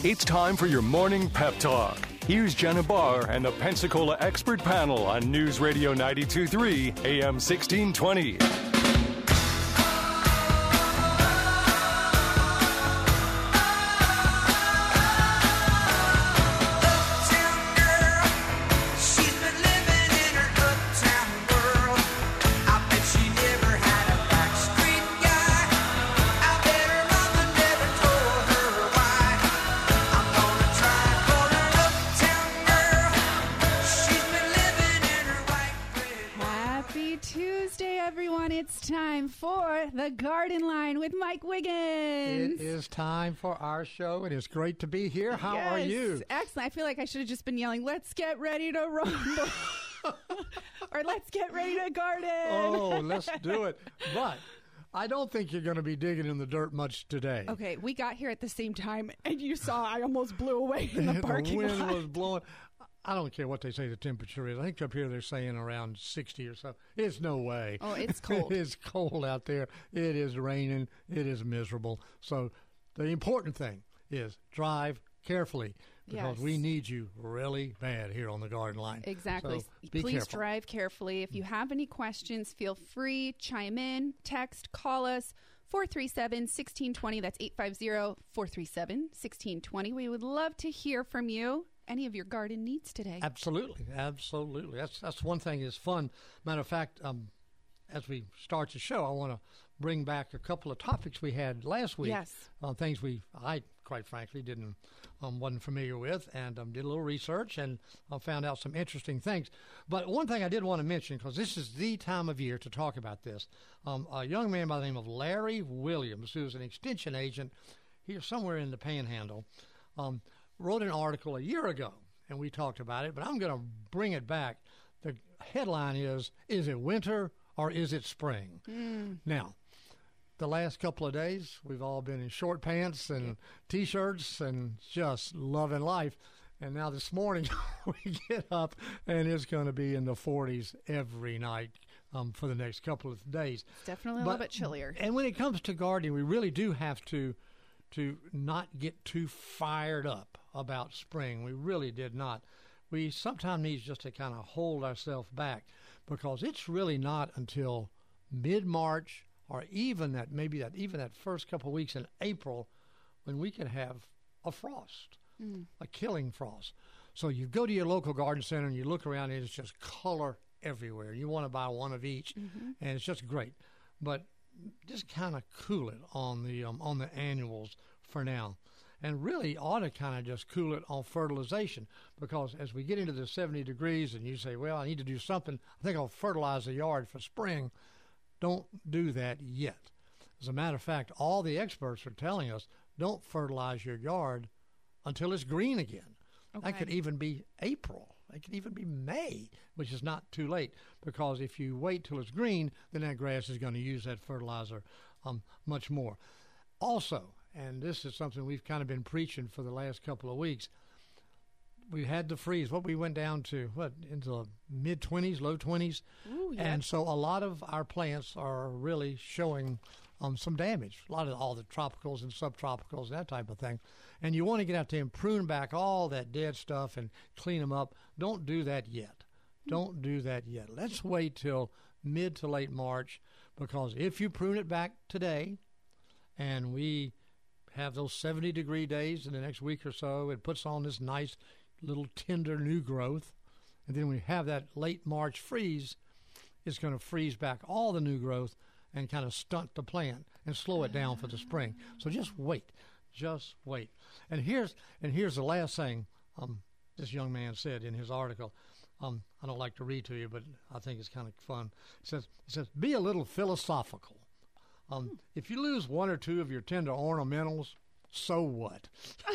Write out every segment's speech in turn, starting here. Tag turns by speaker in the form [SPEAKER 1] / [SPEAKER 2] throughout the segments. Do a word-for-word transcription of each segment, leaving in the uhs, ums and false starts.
[SPEAKER 1] It's time for your morning pep talk. Here's Jenna Barr and the Pensacola expert panel on News Radio ninety-two point three, A M sixteen twenty.
[SPEAKER 2] The Garden Line with Mike Wiggins.
[SPEAKER 3] It is time for our show. It is great to be here. How
[SPEAKER 2] yes,
[SPEAKER 3] are you?
[SPEAKER 2] Excellent. I feel like I should have just been yelling, let's get ready to rumble. Or let's get ready to garden.
[SPEAKER 3] Oh, let's do it. But I don't think you're going to be digging in the dirt much today.
[SPEAKER 2] Okay, we got here at the same time, and you saw I almost blew away in the parking lot.
[SPEAKER 3] The wind was blowing. I don't care what they say the temperature is. I think up here they're saying around sixty or so. It's no way.
[SPEAKER 2] Oh, it's cold.
[SPEAKER 3] It is cold out there. It is raining. It is miserable. So the important thing is drive carefully because
[SPEAKER 2] yes.
[SPEAKER 3] we need you really bad here on the Garden Line.
[SPEAKER 2] Exactly.
[SPEAKER 3] So be
[SPEAKER 2] Please
[SPEAKER 3] careful.
[SPEAKER 2] drive carefully. If you have any questions, feel free. Chime in, text, call us. four three seven, one six two zero. That's eight five zero, four three seven, one six two zero. We would love to hear from you. Any of your garden needs today.
[SPEAKER 3] Absolutely. Absolutely. That's that's one thing that's fun. Matter of fact, um, as we start the show, I want to bring back a couple of topics we had last week.
[SPEAKER 2] Yes.
[SPEAKER 3] Uh, things we, I quite frankly, didn't, um, wasn't familiar with, and um, did a little research and uh, found out some interesting things. But one thing I did want to mention, because this is the time of year to talk about this, um, a young man by the name of Larry Williams, who's an extension agent here somewhere in the Panhandle, um, wrote an article a year ago, and we talked about it, but I'm going to bring it back. The headline is, is it winter or is it spring?
[SPEAKER 2] Mm.
[SPEAKER 3] Now, the last couple of days, we've all been in short pants and
[SPEAKER 2] yeah.
[SPEAKER 3] T-shirts and just loving life. And now this morning, we get up, and it's going to be in the forties every night um, for the next couple of days.
[SPEAKER 2] It's definitely a
[SPEAKER 3] but,
[SPEAKER 2] little bit chillier.
[SPEAKER 3] And when it comes to gardening, we really do have to to not get too fired up about spring. We really did not. We sometimes need just to kind of hold ourselves back because it's really not until mid-March or even that maybe that even that first couple of weeks in April when we can have a frost, mm. a killing frost. So you go to your local garden center and you look around and it's just color everywhere. You want to buy one of each, mm-hmm. and it's just great. But just kind of cool it on the um, on the annuals for now, and really ought to kind of just cool it on fertilization because as we get into the seventy degrees and you say, well, I need to do something, I think I'll fertilize the yard for spring. Don't do that yet. As a matter of fact, all the experts are telling us don't fertilize your yard until it's green again.
[SPEAKER 2] Okay.
[SPEAKER 3] That could even be April. It could even be May, which is not too late because if you wait till it's green, then that grass is going to use that fertilizer um, much more. Also, and this is something we've kind of been preaching for the last couple of weeks, we had the freeze. What we went down to, what, into the mid-twenties, low twenties.
[SPEAKER 2] Ooh, yeah.
[SPEAKER 3] And so a lot of our plants are really showing um, some damage. A lot of all the tropicals and subtropicals, that type of thing. And you want to get out there and prune back all that dead stuff and clean them up. Don't do that yet. Don't do that yet. Let's wait till mid to late March because if you prune it back today and we have those seventy degree days in the next week or so, it puts on this nice little tender new growth. And then we have that late March freeze, it's going to freeze back all the new growth and kind of stunt the plant and slow it down for the spring. So just wait. Just wait. And here's and here's the last thing um, this young man said in his article. Um, I don't like to read to you, but I think it's kind of fun. It says, it says be a little philosophical. Um, hmm. If you lose one or two of your tender ornamentals, so what?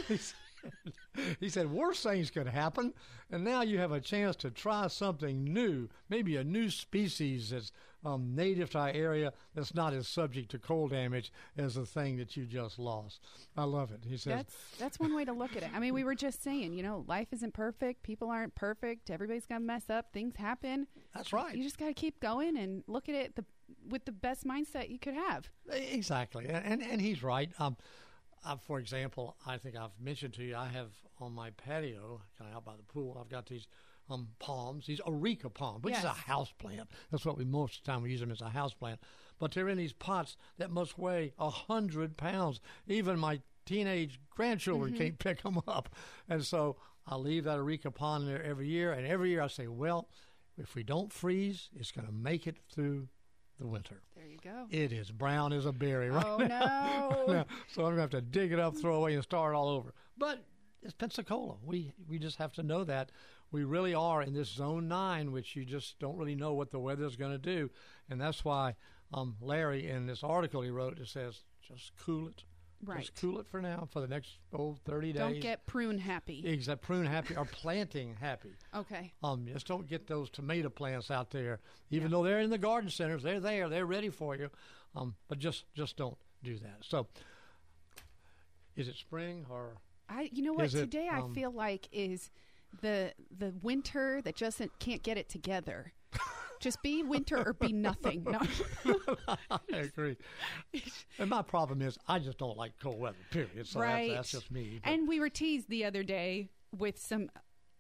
[SPEAKER 3] He said, worse things could happen, and now you have a chance to try something new, maybe a new species that's um, native to our area that's not as subject to cold damage as the thing that you just lost. I love it. He says
[SPEAKER 2] that's that's one way to look at it. I mean, we were just saying, you know, life isn't perfect. People aren't perfect. Everybody's going to mess up. Things happen.
[SPEAKER 3] That's right.
[SPEAKER 2] You just got to keep going and look at it the, with the best mindset you could have.
[SPEAKER 3] Exactly, and and, and he's right. Um, Uh, for example, I think I've mentioned to you, I have on my patio, kind of out by the pool, I've got these um, palms, these areca palms, which
[SPEAKER 2] yes.
[SPEAKER 3] is a house plant. That's what we most of the time we use them as a house plant. But they're in these pots that must weigh a hundred pounds. Even my teenage grandchildren mm-hmm. can't pick them up. And so I leave that areca palm there every year, and every year I say, well, if we don't freeze, it's going to make it through the winter.
[SPEAKER 2] There you go.
[SPEAKER 3] It is brown as a berry right
[SPEAKER 2] oh,
[SPEAKER 3] now.
[SPEAKER 2] no.
[SPEAKER 3] no. So I'm going to have to dig it up, throw away, and start all over. But it's Pensacola. We we just have to know that. We really are in this zone nine, which you just don't really know what the weather's going to do. And that's why um, Larry, in this article he wrote, it says, just cool it.
[SPEAKER 2] Right.
[SPEAKER 3] Just cool it for now, for the next oh, thirty days.
[SPEAKER 2] Don't get prune happy.
[SPEAKER 3] Exactly. Prune happy or planting happy.
[SPEAKER 2] Okay.
[SPEAKER 3] Um, just don't get those tomato plants out there. Even
[SPEAKER 2] yeah.
[SPEAKER 3] though they're in the garden centers, they're there, they're ready for you. Um, but just just don't do that. So, is it spring or?
[SPEAKER 2] I. You know what?
[SPEAKER 3] It,
[SPEAKER 2] Today
[SPEAKER 3] um,
[SPEAKER 2] I feel like is the the winter that just can't get it together. Just be winter or be nothing. No.
[SPEAKER 3] I agree. And my problem is I just don't like cold weather, period. So
[SPEAKER 2] right.
[SPEAKER 3] that's, that's just me. But.
[SPEAKER 2] And we were teased the other day with some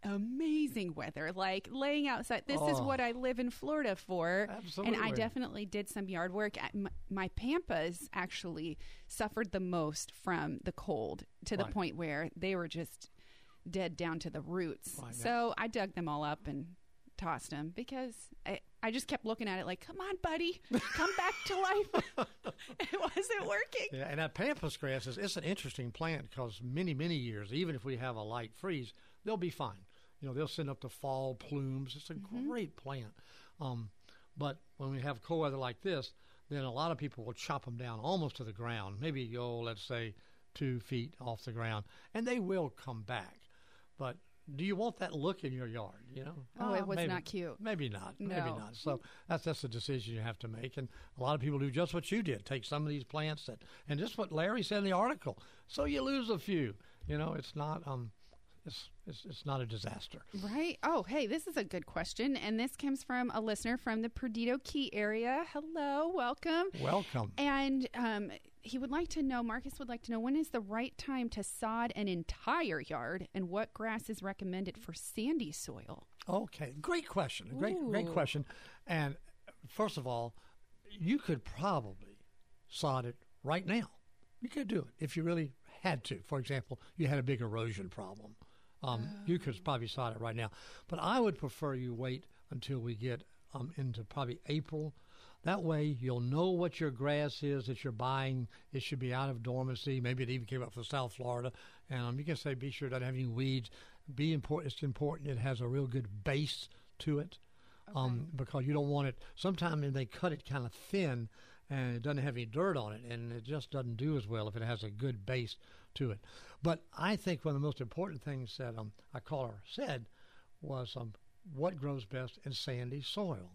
[SPEAKER 2] amazing weather, like laying outside. This
[SPEAKER 3] oh,
[SPEAKER 2] is what I live in Florida for.
[SPEAKER 3] Absolutely.
[SPEAKER 2] And I definitely did some yard work. My, my pampas actually suffered the most from the cold to the
[SPEAKER 3] right.
[SPEAKER 2] point where they were just dead down to the roots.
[SPEAKER 3] Right,
[SPEAKER 2] so I dug them all up and tossed them because I, I just kept looking at it like, come on, buddy, come back to life. It wasn't working.
[SPEAKER 3] Yeah, and that pampas grass is it's an interesting plant because many, many years, even if we have a light freeze, they'll be fine. You know, they'll send up the fall plumes. It's a mm-hmm. great plant. Um, but when we have cold weather like this, then a lot of people will chop them down almost to the ground, maybe, oh, let's say two feet off the ground, and they will come back. But do you want that look in your yard, you know?
[SPEAKER 2] Oh,
[SPEAKER 3] uh,
[SPEAKER 2] it was
[SPEAKER 3] maybe,
[SPEAKER 2] not cute.
[SPEAKER 3] Maybe not.
[SPEAKER 2] No.
[SPEAKER 3] Maybe not. So that's that's a decision you have to make. And a lot of people do just what you did. Take some of these plants that, and just what Larry said in the article. So you lose a few. You know, it's not um, it's it's, it's not a disaster.
[SPEAKER 2] Right. Oh, hey, this is a good question. And this comes from a listener from the Perdido Key area. Hello. Welcome.
[SPEAKER 3] Welcome.
[SPEAKER 2] And um, he would like to know, Marcus would like to know, when is the right time to sod an entire yard and what grass is recommended for sandy soil?
[SPEAKER 3] Okay, great question. Great,
[SPEAKER 2] Ooh.
[SPEAKER 3] great question. And first of all, you could probably sod it right now. You could do it if you really had to. For example, you had a big erosion problem. Um, oh. You could probably sod it right now. But I would prefer you wait until we get um, into probably April. That way, you'll know what your grass is that you're buying. It should be out of dormancy. Maybe it even came up from South Florida. And um, you can say, be sure it doesn't have any weeds. Be important. It's important it has a real good base to it, okay. um, because you don't want it. Sometimes they cut it kind of thin, and it doesn't have any dirt on it, and it just doesn't do as well if it has a good base to it. But I think one of the most important things that um, our caller said was um, what grows best in sandy soil.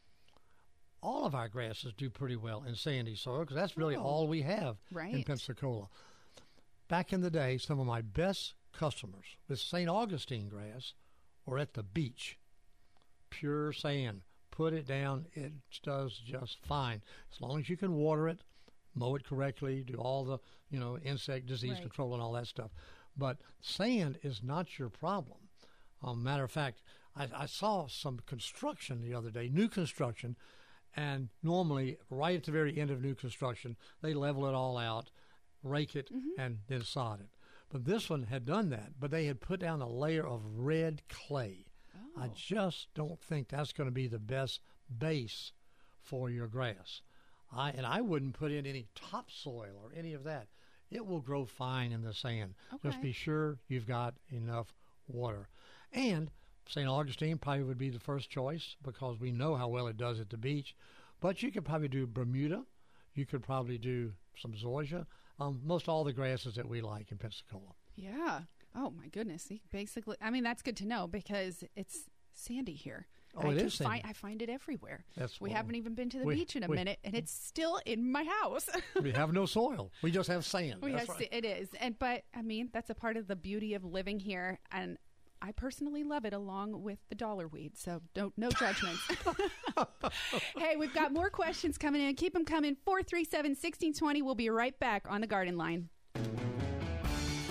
[SPEAKER 3] All of our grasses do pretty well in sandy soil because that's really oh, all we have
[SPEAKER 2] right.
[SPEAKER 3] in Pensacola. Back in the day, some of my best customers with Saint Augustine grass were at the beach. Pure sand. Put it down. It does just fine. As long as you can water it, mow it correctly, do all the, you know, insect disease right. control and all that stuff. But sand is not your problem. Um, matter of fact, I, I saw some construction the other day, new construction, and normally, right at the very end of new construction, they level it all out, rake it, mm-hmm. and then sod it. But this one had done that, but they had put down a layer of red clay. Oh. I just don't think that's going to be the best base for your grass. I And I wouldn't put in any topsoil or any of that. It will grow fine in the sand.
[SPEAKER 2] Okay.
[SPEAKER 3] Just be sure you've got enough water. And Saint Augustine probably would be the first choice because we know how well it does at the beach. But you could probably do Bermuda. You could probably do some zoysia. Um, most all the grasses that we like in Pensacola.
[SPEAKER 2] Yeah. Oh, my goodness. See, basically, I mean, that's good to know because it's sandy here.
[SPEAKER 3] Oh,
[SPEAKER 2] I
[SPEAKER 3] it
[SPEAKER 2] can
[SPEAKER 3] is sandy.
[SPEAKER 2] Find, I find it everywhere.
[SPEAKER 3] That's
[SPEAKER 2] we
[SPEAKER 3] well,
[SPEAKER 2] haven't even been to the
[SPEAKER 3] we,
[SPEAKER 2] beach in a
[SPEAKER 3] we,
[SPEAKER 2] minute, and it's still in my house.
[SPEAKER 3] We have no soil. We just have sand.
[SPEAKER 2] We
[SPEAKER 3] that's
[SPEAKER 2] have,
[SPEAKER 3] right.
[SPEAKER 2] It is. and But, I mean, that's a part of the beauty of living here, and I personally love it along with the dollar weed, so don't no judgments. Hey, we've got more questions coming in. Keep them coming. four three seven, one six two zero. We'll be right back on the Garden Line.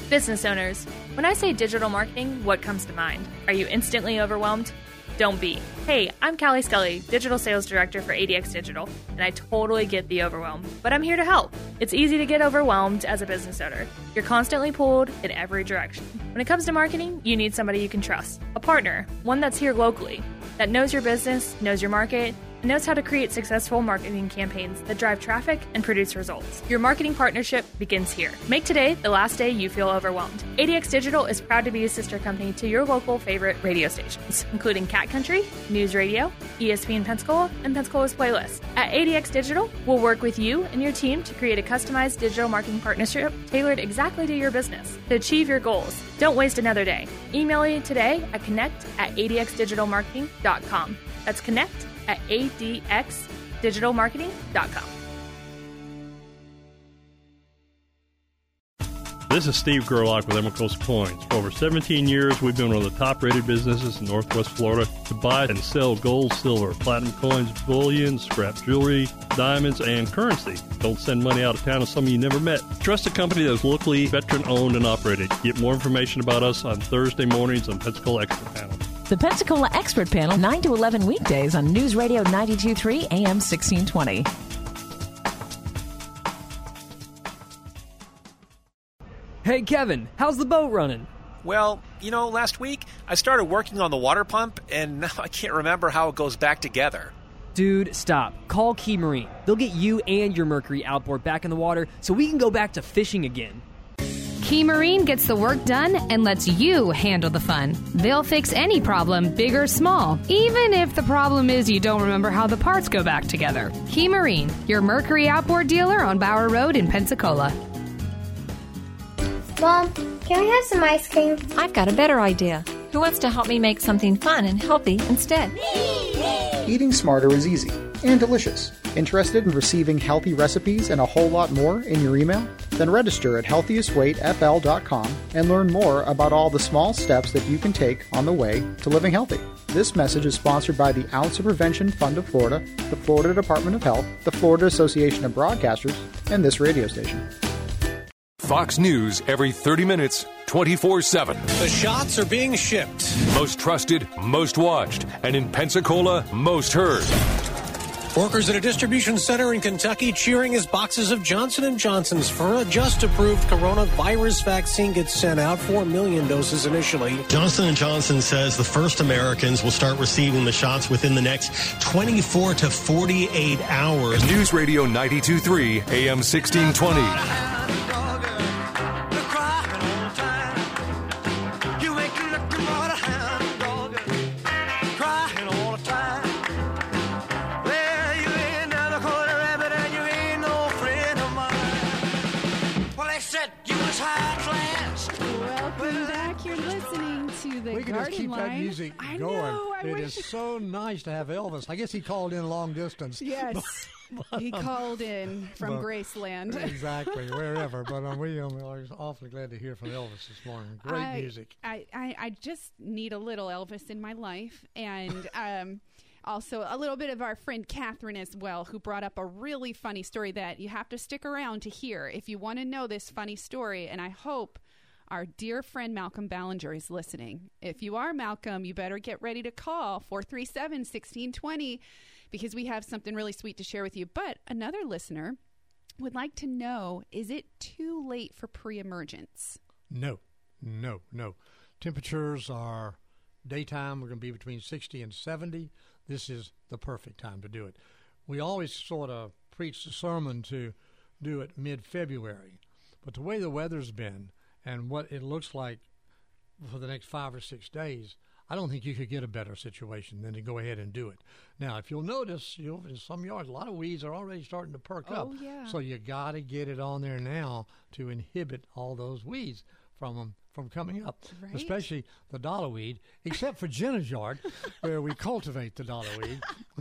[SPEAKER 4] Business owners, when I say digital marketing, what comes to mind? Are you instantly overwhelmed? Don't be. Hey, I'm Callie Scully, Digital Sales Director for A D X Digital, and I totally get the overwhelm, but I'm here to help. It's easy to get overwhelmed as a business owner. You're constantly pulled in every direction. When it comes to marketing, you need somebody you can trust, a partner, one that's here locally, that knows your business, knows your market, and knows how to create successful marketing campaigns that drive traffic and produce results. Your marketing partnership begins here. Make today the last day you feel overwhelmed. A D X Digital is proud to be a sister company to your local favorite radio stations, including Cat Country, News Radio, E S P N Pensacola, and Pensacola's Playlist. At A D X Digital, we'll work with you and your team to create a customized digital marketing partnership tailored exactly to your business to achieve your goals. Don't waste another day. Email me today at connect at a d x digital marketing dot com. That's connect at a d x digital marketing dot com.
[SPEAKER 5] This is Steve Gerlach with Emacos Coins. For over seventeen years, we've been one of the top-rated businesses in Northwest Florida to buy and sell gold, silver, platinum coins, bullion, scrap jewelry, diamonds, and currency. Don't send money out of town to some you never met. Trust a company that is locally veteran-owned and operated. Get more information about us on Thursday mornings on Pensacola Expert Panel.
[SPEAKER 6] The Pensacola Expert Panel, nine to eleven weekdays on News Radio ninety-two point three A M sixteen twenty.
[SPEAKER 7] Hey, Kevin, how's the boat running?
[SPEAKER 8] Well, you know, last week I started working on the water pump, and now I can't remember how it goes back together.
[SPEAKER 7] Dude, stop. Call Key Marine. They'll get you and your Mercury outboard back in the water so we can go back to fishing again.
[SPEAKER 9] Key Marine gets the work done and lets you handle the fun. They'll fix any problem, big or small, even if the problem is you don't remember how the parts go back together. Key Marine, your Mercury outboard dealer on Bower Road in Pensacola.
[SPEAKER 10] Mom, can we have some ice cream?
[SPEAKER 11] I've got a better idea. Who wants to help me make something fun and healthy instead?
[SPEAKER 12] Eating smarter is easy and delicious. Interested in receiving healthy recipes and a whole lot more in your email? Then register at healthiest weight f l dot com and learn more about all the small steps that you can take on the way to living healthy. This message is sponsored by the Ounce of Prevention Fund of Florida, the Florida Department of Health, the Florida Association of Broadcasters, and this radio station.
[SPEAKER 1] Fox News every thirty minutes, twenty-four seven.
[SPEAKER 13] The shots are being shipped.
[SPEAKER 1] Most trusted, most watched, and in Pensacola, most heard.
[SPEAKER 13] Workers at a distribution center in Kentucky cheering as boxes of Johnson and Johnson's for a just-approved coronavirus vaccine gets sent out, four million doses initially.
[SPEAKER 14] Johnson and Johnson says the first Americans will start receiving the shots within the next twenty-four to forty-eight hours.
[SPEAKER 1] News Radio ninety-two point three, A M sixteen twenty.
[SPEAKER 3] We can just keep
[SPEAKER 2] line.
[SPEAKER 3] that music
[SPEAKER 2] I
[SPEAKER 3] going.
[SPEAKER 2] Know, I
[SPEAKER 3] it
[SPEAKER 2] wish...
[SPEAKER 3] is so nice to have Elvis. I guess he called in long distance.
[SPEAKER 2] Yes,
[SPEAKER 3] but, but,
[SPEAKER 2] he
[SPEAKER 3] um,
[SPEAKER 2] called in from
[SPEAKER 3] but,
[SPEAKER 2] Graceland.
[SPEAKER 3] Exactly, wherever. But um, we um, are awfully glad to hear from Elvis this morning. Great
[SPEAKER 2] I,
[SPEAKER 3] music.
[SPEAKER 2] I, I, I just need a little Elvis in my life, and um, also a little bit of our friend Catherine as well, who brought up a really funny story that you have to stick around to hear if you want to know this funny story. And I hope our dear friend Malcolm Ballinger is listening. If you are, Malcolm, you better get ready to call four three seven, one six two zero because we have something really sweet to share with you. But another listener would like to know, is it too late for pre-emergence?
[SPEAKER 3] No, no, no. Temperatures are daytime. We're going to be between sixty and seventy. This is the perfect time to do it. We always sort of preach the sermon to do it mid-February. But the way the weather's been, and what it looks like for the next five or six days, I don't think you could get a better situation than to go ahead and do it. Now, if you'll notice, you know, in some yards, a lot of weeds are already starting to perk
[SPEAKER 2] oh,
[SPEAKER 3] up.
[SPEAKER 2] Yeah.
[SPEAKER 3] So you got to get it on there now to inhibit all those weeds from them from coming up,
[SPEAKER 2] right?
[SPEAKER 3] Especially the dollar weed, except for Jenna's yard, where we cultivate the dollar weed.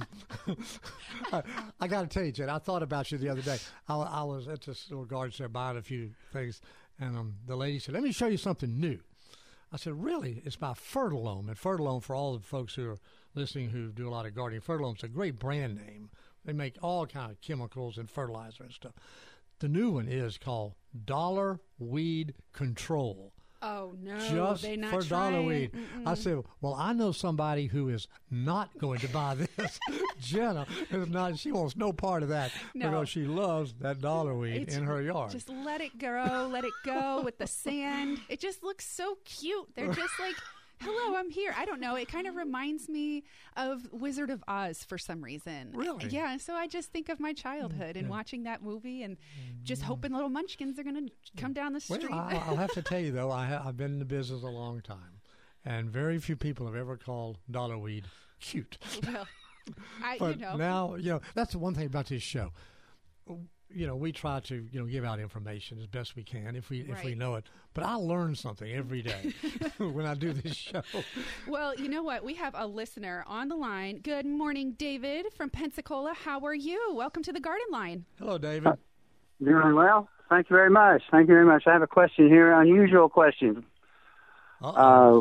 [SPEAKER 3] I, I got to tell you, Jen, I thought about you the other day. I, I was at this little garden center buying a few things, and um, the lady said, let me show you something new. I said, really? It's by Fertilome. And Fertilome, for all the folks who are listening who do a lot of gardening, Fertilome's a great brand name. They make all kind of chemicals and fertilizer and stuff. The new one is called dollar weed control.
[SPEAKER 2] Oh, no.
[SPEAKER 3] Just
[SPEAKER 2] they not
[SPEAKER 3] for dollar
[SPEAKER 2] trying.
[SPEAKER 3] weed.
[SPEAKER 2] Mm-mm.
[SPEAKER 3] I said, well, I know somebody who is not going to buy this. Jenna is not. She wants no part of that
[SPEAKER 2] No.
[SPEAKER 3] because she loves that dollar weed
[SPEAKER 2] It's-
[SPEAKER 3] in her yard.
[SPEAKER 2] Just let it grow, let it go with the sand. It just looks so cute. They're just like, hello, I'm here. I don't know. It kind of reminds me of Wizard of Oz for some reason.
[SPEAKER 3] Really?
[SPEAKER 2] Yeah. So I just think of my childhood and
[SPEAKER 3] Yeah.
[SPEAKER 2] watching that movie and just hoping little munchkins are going to come down the
[SPEAKER 3] Well,
[SPEAKER 2] street.
[SPEAKER 3] I, I'll have to tell you, though, I ha- I've been in the business a long time, and very few people have ever called dollar weed cute.
[SPEAKER 2] Well, I,
[SPEAKER 3] But
[SPEAKER 2] you know.
[SPEAKER 3] now, you know, that's the one thing about this show. You know, we try to, you know, give out information as best we can if we if we
[SPEAKER 2] Right.
[SPEAKER 3] know it. But I learn something every day when I do this show.
[SPEAKER 2] Well, you know what? We have a listener on the line. Good morning, David from Pensacola. How are you? Welcome to the Garden Line.
[SPEAKER 3] Hello, David.
[SPEAKER 15] Doing well. Thank you very much. Thank you very much. I have a question here, unusual question. Uh,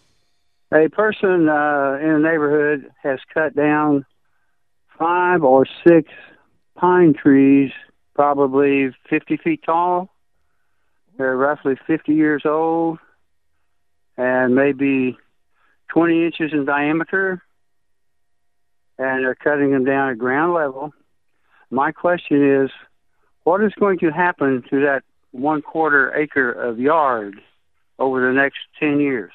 [SPEAKER 15] a person uh, in a neighborhood has cut down five or six pine trees, probably fifty feet tall. They're roughly fifty years old and maybe twenty inches in diameter, and they're cutting them down at ground level. My question is, what is going to happen to that one quarter acre of yard over the next ten years?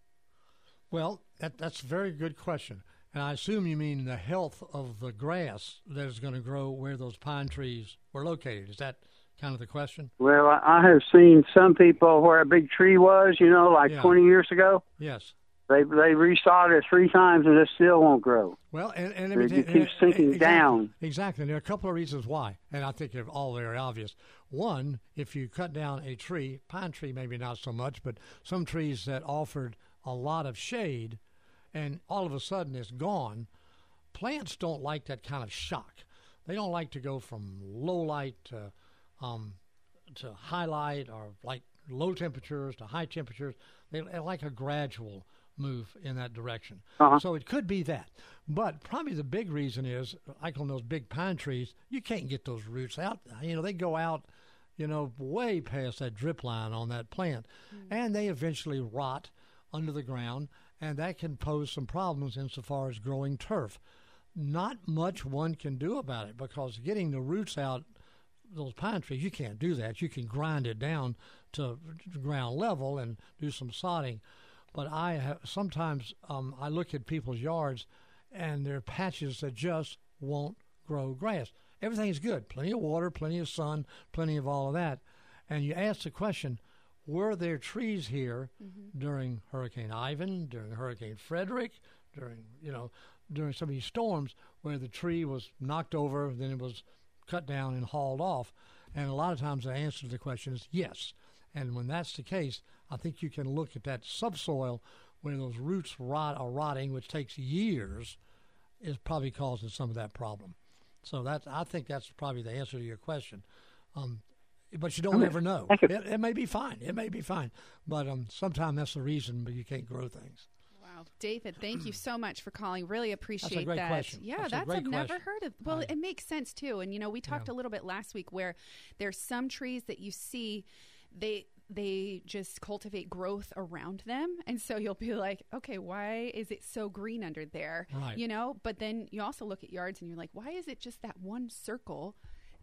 [SPEAKER 3] Well, that, that's a very good question. And I assume you mean the health of the grass that is going to grow where those pine trees were located. Is that kind of the question?
[SPEAKER 15] Well, I, I have seen some people where a big tree was, you know, like
[SPEAKER 3] Yeah.
[SPEAKER 15] twenty years ago.
[SPEAKER 3] Yes.
[SPEAKER 15] They they resawed it three times and it still won't grow.
[SPEAKER 3] Well, and, and
[SPEAKER 15] It,
[SPEAKER 3] let me
[SPEAKER 15] it
[SPEAKER 3] tell-
[SPEAKER 15] keeps sinking
[SPEAKER 3] exactly,
[SPEAKER 15] down.
[SPEAKER 3] Exactly. And there are a couple of reasons why, and I think they're all very obvious. One, if you cut down a tree, pine tree maybe not so much, but some trees that offered a lot of shade, and all of a sudden it's gone, plants don't like that kind of shock. They don't like to go from low light to um, to high light, or like low temperatures to high temperatures. They, they like a gradual move in that direction.
[SPEAKER 15] Uh-huh.
[SPEAKER 3] So it could be that. But probably the big reason is, like on those big pine trees, you can't get those roots out. You know, they go out, you know, way past that drip line on that plant, and they eventually rot under the ground, and that can pose some problems insofar as growing turf. Not much one can do about it, because getting the roots out those pine trees, you can't do that. You can grind it down to ground level and do some sodding. But I have, sometimes um, I look at people's yards, and there are patches that just won't grow grass. Everything's good. Plenty of water, plenty of sun, plenty of all of that. And you ask the question, were there trees here mm-hmm. during Hurricane Ivan, during Hurricane Frederick, during, you know, during some of these storms where the tree was knocked over, then it was cut down and hauled off? And a lot of times the answer to the question is yes. And when that's the case, I think you can look at that subsoil where those roots rot are rotting, which takes years, is probably causing some of that problem. So that's, I think that's probably the answer to your question. Um, but you don't
[SPEAKER 15] Okay.
[SPEAKER 3] ever know.
[SPEAKER 15] Thank you.
[SPEAKER 3] It, it may be fine. It may be fine. But um, sometimes that's the reason, but you can't grow things.
[SPEAKER 2] Wow, David, thank you so much for calling. Really appreciate
[SPEAKER 3] That's a great
[SPEAKER 2] that.
[SPEAKER 3] question.
[SPEAKER 2] Yeah,
[SPEAKER 3] That's a
[SPEAKER 2] that's,
[SPEAKER 3] great
[SPEAKER 2] I've never
[SPEAKER 3] question.
[SPEAKER 2] heard of. Well,
[SPEAKER 3] Right.
[SPEAKER 2] it makes sense too. And you know, we talked
[SPEAKER 3] Yeah.
[SPEAKER 2] a little bit last week where there's some trees that you see, they they just cultivate growth around them, and so you'll be like, okay, why is it so green under there?
[SPEAKER 3] Right.
[SPEAKER 2] You know, but then you also look at yards and you're like, why is it just that one circle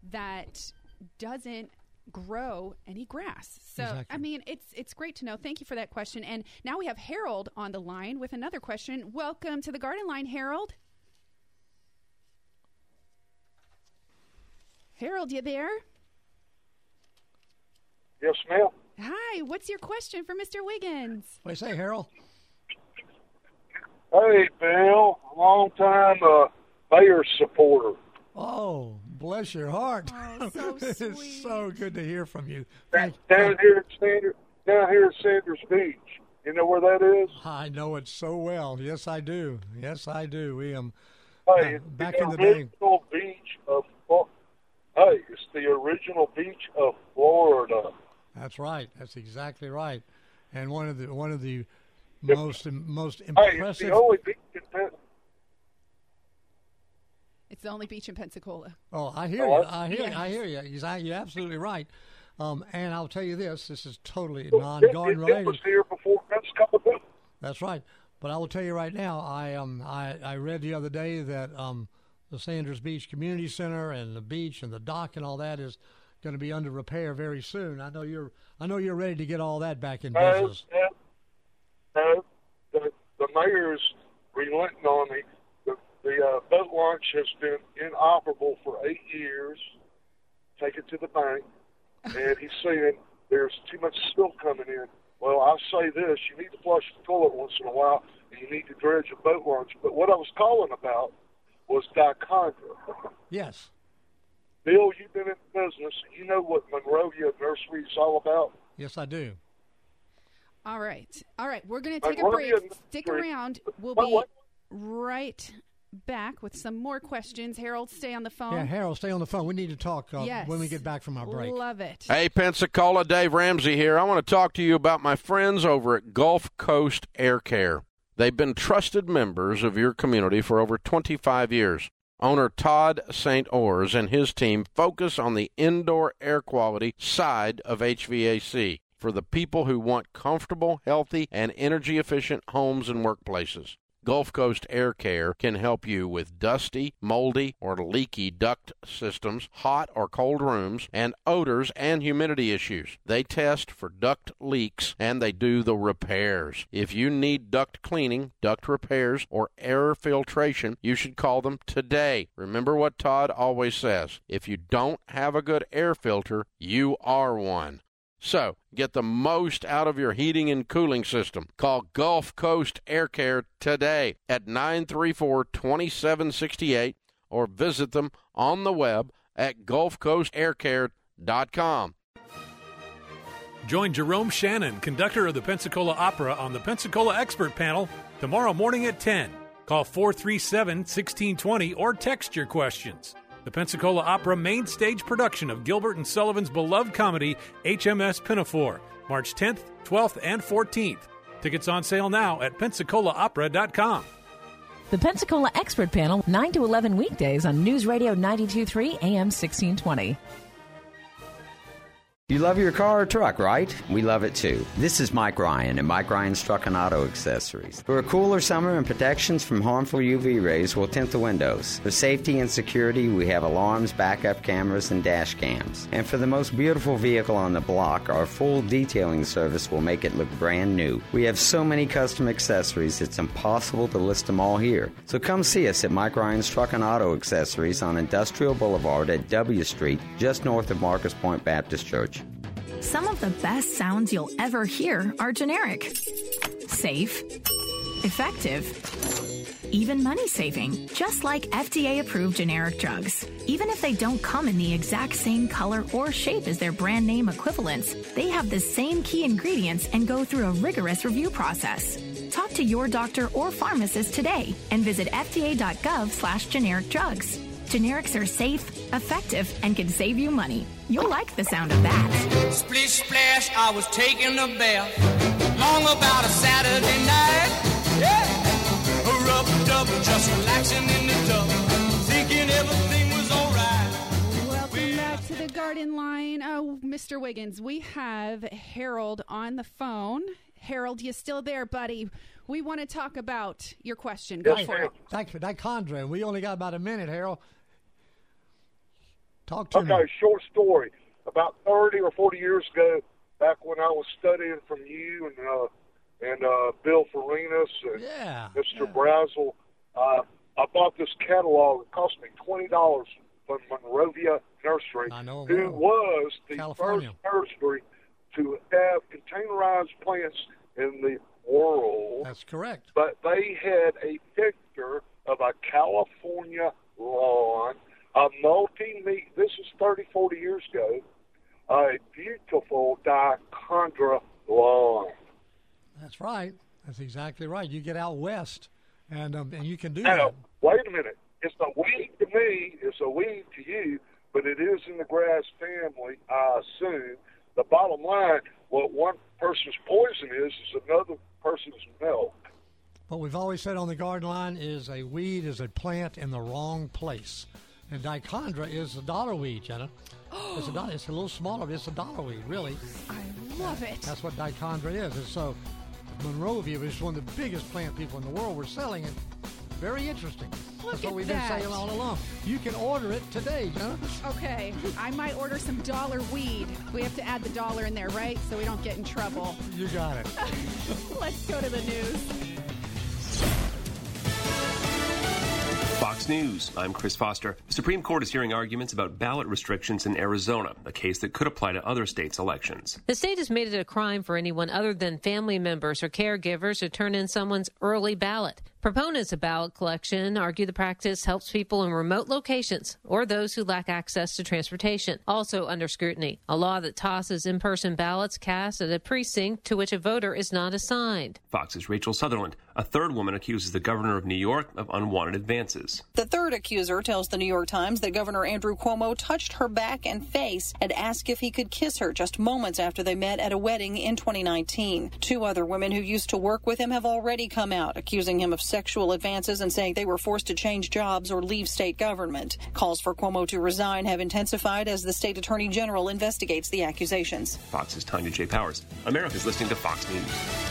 [SPEAKER 2] that doesn't grow any grass? So
[SPEAKER 3] Exactly.
[SPEAKER 2] I mean, it's it's great to know. Thank you for that question. And now we have Harold on the line with another question. Welcome to the Garden Line, Harold. Harold, you there?
[SPEAKER 16] Yes, ma'am.
[SPEAKER 2] Hi, what's your question for Mister Wiggins?
[SPEAKER 3] What do you say, Harold?
[SPEAKER 16] Hey, Bill, long time uh, mayor supporter.
[SPEAKER 3] Oh, bless your heart.
[SPEAKER 2] Oh, so
[SPEAKER 3] It's
[SPEAKER 2] sweet.
[SPEAKER 3] so good to hear from you.
[SPEAKER 16] Down
[SPEAKER 3] Thank-
[SPEAKER 16] here at Sanders, down here at Sanders Beach. You know where that is?
[SPEAKER 3] I know it so well. Yes, I do. Yes, I do. We um,
[SPEAKER 16] Hey,
[SPEAKER 3] uh,
[SPEAKER 16] it's
[SPEAKER 3] back
[SPEAKER 16] the
[SPEAKER 3] in the day.
[SPEAKER 16] original beach of. Flo- Hey, it's the original beach of Florida.
[SPEAKER 3] That's right. That's exactly right. And one of the one of the most most
[SPEAKER 16] Hey, it's
[SPEAKER 3] impressive.
[SPEAKER 16] the only beach in Pen-
[SPEAKER 2] It's the only beach in Pensacola.
[SPEAKER 3] Oh, I hear
[SPEAKER 16] Oh,
[SPEAKER 3] you.
[SPEAKER 16] I-
[SPEAKER 3] I hear.
[SPEAKER 2] Yes.
[SPEAKER 3] I hear you. You're you're absolutely right. Um, and I'll tell you this, this is totally
[SPEAKER 16] It,
[SPEAKER 3] non-garden
[SPEAKER 16] it,
[SPEAKER 3] related.
[SPEAKER 16] it was here before Vince come about.
[SPEAKER 3] That's right. But I will tell you right now, I um I, I read the other day that um the Sanders Beach Community Center and the beach and the dock and all that is going to be under repair very soon. I know you're I know you're ready to get all that back in
[SPEAKER 16] No,
[SPEAKER 3] business.
[SPEAKER 16] no, no. The, the mayor's relenting on me. The, the uh, boat launch has been inoperable for eight years. Take it to the bank. And he's saying there's too much spill coming in. Well, I'll say this. You need to flush the toilet once in a while, and you need to dredge a boat launch. But what I was calling about was dichondra.
[SPEAKER 3] Yes.
[SPEAKER 16] Bill, you've been in business. You know what Monrovia Nursery is all about?
[SPEAKER 3] Yes, I do.
[SPEAKER 2] All right. All right. We're going to take
[SPEAKER 16] Monrovia
[SPEAKER 2] a break. Stick
[SPEAKER 16] Nursery.
[SPEAKER 2] around. We'll
[SPEAKER 16] What-
[SPEAKER 2] be
[SPEAKER 16] what?
[SPEAKER 2] right back with some more questions. Harold, stay on the phone.
[SPEAKER 3] Yeah, Harold, stay on the phone. We need to talk uh,
[SPEAKER 2] Yes.
[SPEAKER 3] when we get back from our break.
[SPEAKER 2] Love it.
[SPEAKER 17] Hey, Pensacola, Dave Ramsey here. I want to talk to you about my friends over at Gulf Coast Air Care. They've been trusted members of your community for over twenty-five years. Owner Todd Saint Ors and his team focus on the indoor air quality side of H V A C for the people who want comfortable, healthy, and energy-efficient homes and workplaces. Gulf Coast Air Care can help you with dusty, moldy, or leaky duct systems, hot or cold rooms, and odors and humidity issues. They test for duct leaks, and they do the repairs. If you need duct cleaning, duct repairs, or air filtration, you should call them today. Remember what Todd always says, if you don't have a good air filter, you are one. So, get the most out of your heating and cooling system. Call Gulf Coast Air Care today at nine three four, two seven six eight or visit them on the web at gulf coast air care dot com.
[SPEAKER 18] Join Jerome Shannon, conductor of the Pensacola Opera, on the Pensacola Expert Panel tomorrow morning at ten. Call four three seven, one six two zero or text your questions. The Pensacola Opera main stage production of Gilbert and Sullivan's beloved comedy H M S Pinafore, March tenth, twelfth, and fourteenth. Tickets on sale now at pensacola opera dot com.
[SPEAKER 6] The Pensacola Expert Panel, nine to eleven weekdays on News Radio ninety-two point three A M sixteen twenty.
[SPEAKER 19] You love your car or truck, right? We love it too. This is Mike Ryan at Mike Ryan's Truck and Auto Accessories. For a cooler summer and protections from harmful U V rays, we'll tint the windows. For safety and security, we have alarms, backup cameras, and dash cams. And for the most beautiful vehicle on the block, our full detailing service will make it look brand new. We have so many custom accessories, it's impossible to list them all here. So come see us at Mike Ryan's Truck and Auto Accessories on Industrial Boulevard at W Street, just north of Marcus Point Baptist Church.
[SPEAKER 20] Some of the best sounds you'll ever hear are generic. Safe. Effective. Even money-saving. Just like F D A-approved generic drugs. Even if they don't come in the exact same color or shape as their brand name equivalents, they have the same key ingredients and go through a rigorous review process. Talk to your doctor or pharmacist today and visit F D A dot gov slash generic drugs. Generics are safe, effective, and can save you money. You'll like the sound of that.
[SPEAKER 21] Splish splash, I was taking a bath. Long about a Saturday night. Yeah. Rub dub, just relaxing in the tub. Thinking everything was alright.
[SPEAKER 2] Welcome back to the Garden Line. Oh, Mister Wiggins, we have Harold on the phone. Harold, you still there, buddy? We want to talk about your question. Go
[SPEAKER 3] Yes,
[SPEAKER 2] for it.
[SPEAKER 3] Thanks for that, Condra. We only got about a minute, Harold. Talk to
[SPEAKER 16] Okay,
[SPEAKER 3] me.
[SPEAKER 16] short story. About thirty or forty years ago, back when I was studying from you and uh, and uh, Bill Farinas and
[SPEAKER 3] yeah,
[SPEAKER 16] Mister Yeah. Brazel, uh, I bought this catalog. It cost me twenty dollars from Monrovia Nursery,
[SPEAKER 3] I know,
[SPEAKER 16] who
[SPEAKER 3] well.
[SPEAKER 16] was the
[SPEAKER 3] California.
[SPEAKER 16] first nursery to have containerized plants in the world.
[SPEAKER 3] That's correct.
[SPEAKER 16] But they had a picture of a California lawn, a multi-meat, this is thirty, forty years ago, a beautiful dichondra lawn.
[SPEAKER 3] That's right. That's exactly right. You get out west, and um, and you can do
[SPEAKER 16] Now,
[SPEAKER 3] that.
[SPEAKER 16] wait a minute. It's a weed to me, it's a weed to you, but it is in the grass family, I assume. The bottom line, what one person's poison is, is another person's milk.
[SPEAKER 3] What we've always said on the Garden Line is a weed is a plant in the wrong place. And dichondra is a dollar weed, Jenna. It's a, it's a little smaller, but it's a dollar weed, really.
[SPEAKER 2] I love it.
[SPEAKER 3] That's what dichondra is. And so Monrovia is one of the biggest plant people in the world. We're selling it. Very interesting.
[SPEAKER 2] Look
[SPEAKER 3] That's what
[SPEAKER 2] at
[SPEAKER 3] we've
[SPEAKER 2] that.
[SPEAKER 3] been saying all along. You can order it today, Jennifer.
[SPEAKER 2] Okay, I might order some dollar weed. We have to add the dollar in there, right? So we don't get in trouble.
[SPEAKER 3] You got it.
[SPEAKER 2] Let's go to the news.
[SPEAKER 4] Fox News, I'm Chris Foster. The Supreme Court is hearing arguments about ballot restrictions in Arizona, a case that could apply to other states' elections.
[SPEAKER 22] The state has made it a crime for anyone other than family members or caregivers to turn in someone's early ballot. Proponents of ballot collection argue the practice helps people in remote locations or those who lack access to transportation. Also under scrutiny, a law that tosses in-person ballots cast at a precinct to which a voter is not assigned.
[SPEAKER 4] Fox's Rachel Sutherland. A third woman accuses the governor of New York of unwanted advances.
[SPEAKER 23] The third accuser tells the New York Times that Governor Andrew Cuomo touched her back and face and asked if he could kiss her just moments after they met at a wedding in twenty nineteen. Two other women who used to work with him have already come out, accusing him of sexual advances and saying they were forced to change jobs or leave state government. Calls for Cuomo to resign have intensified as the state attorney general investigates the accusations.
[SPEAKER 4] Fox's Tanya J. Powers. America's listening to Fox News.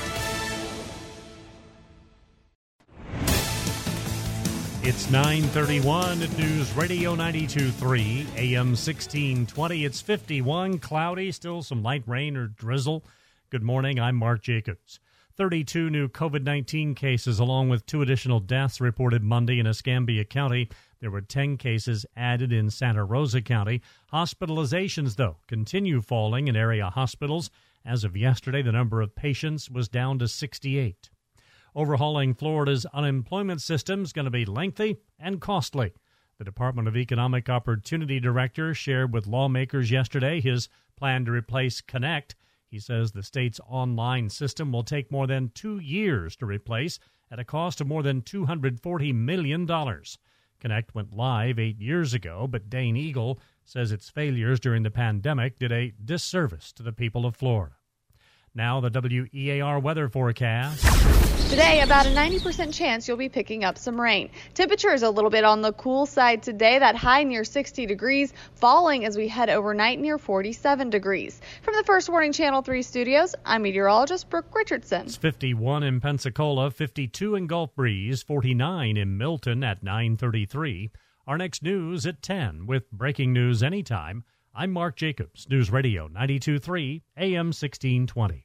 [SPEAKER 24] It's nine thirty-one at News Radio ninety-two point three, A M sixteen twenty. It's fifty-one, cloudy, still some light rain or drizzle. Good morning, I'm Mark Jacobs. thirty-two new COVID nineteen cases, along with two additional deaths reported Monday in Escambia County. There were ten cases added in Santa Rosa County. Hospitalizations, though, continue falling in area hospitals. As of yesterday, the number of patients was down to sixty-eight. Overhauling Florida's unemployment system is going to be lengthy and costly. The Department of Economic Opportunity Director shared with lawmakers yesterday his plan to replace Connect. He says the state's online system will take more than two years to replace at a cost of more than two hundred forty million dollars. Connect went live eight years ago, but Dane Eagle says its failures during the pandemic did a disservice to the people of Florida. Now the W E A R weather forecast.
[SPEAKER 25] Today, about a ninety percent chance you'll be picking up some rain. Temperature is a little bit on the cool side today, that high near sixty degrees, falling as we head overnight near forty-seven degrees. From the First Warning Channel three studios, I'm meteorologist Brooke Richardson.
[SPEAKER 24] It's fifty-one in Pensacola, fifty-two in Gulf Breeze, forty-nine in Milton at nine thirty-three. Our next news at ten with breaking news anytime. I'm Mark Jacobs, News Radio ninety-two point three, A M sixteen twenty.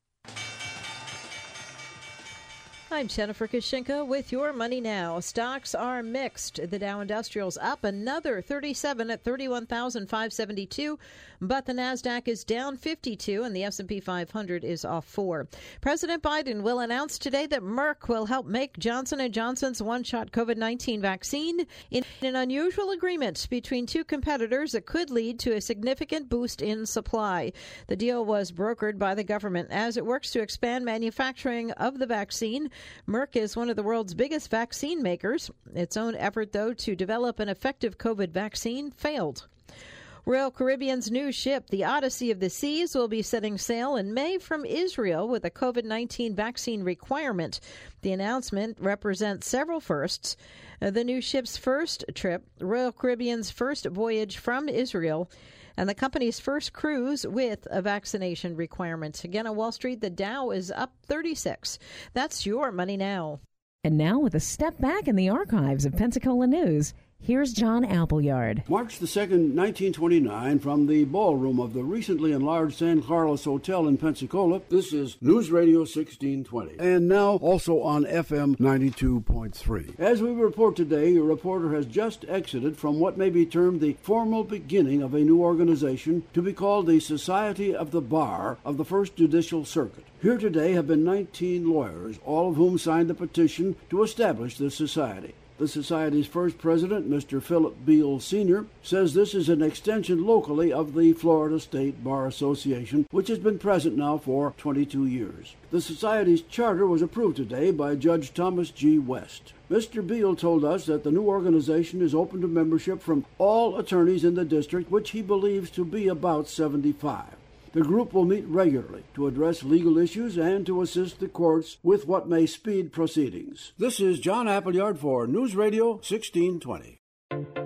[SPEAKER 26] I'm Jennifer Kashinka with your Money Now. Stocks are mixed. The Dow Industrial's up another thirty-seven at thirty-one thousand five hundred seventy-two, but the Nasdaq is down fifty-two and the S and P five hundred is off four. President Biden will announce today that Merck will help make Johnson and Johnson's one-shot COVID nineteen vaccine in an unusual agreement between two competitors that could lead to a significant boost in supply. The deal was brokered by the government as it works to expand manufacturing of the vaccine. Merck is one of the world's biggest vaccine makers. Its own effort, though, to develop an effective COVID vaccine failed. Royal Caribbean's new ship, the Odyssey of the Seas, will be setting sail in May from Israel with a COVID nineteen vaccine requirement. The announcement represents several firsts. Uh, the new ship's first trip, Royal Caribbean's first voyage from Israel, and the company's first cruise with a vaccination requirement. Again, on Wall Street, the Dow is up thirty-six. That's your Money Now.
[SPEAKER 6] And now, with a step back in the archives of Pensacola News, here's John Appleyard.
[SPEAKER 27] March the second, nineteen twenty-nine, from the ballroom of the recently enlarged San Carlos Hotel in Pensacola, this is News Radio sixteen twenty, and now also on F M ninety-two point three. As we report today, your reporter has just exited from what may be termed the formal beginning of a new organization to be called the Society of the Bar of the First Judicial Circuit. Here today have been nineteen lawyers, all of whom signed the petition to establish this society. The Society's first president, Mister Philip Beal Senior, says this is an extension locally of the Florida State Bar Association, which has been present now for twenty-two years. The Society's charter was approved today by Judge Thomas G. West. Mister Beal told us that the new organization is open to membership from all attorneys in the district, which he believes to be about seventy-five. The group will meet regularly to address legal issues and to assist the courts with what may speed proceedings. This is John Appleyard for News Radio sixteen twenty.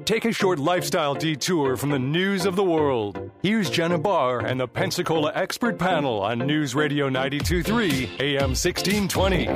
[SPEAKER 1] Take a short lifestyle detour from the news of the world. Here's Jenna Barr and the Pensacola Expert Panel on News Radio ninety-two point three, A M sixteen twenty.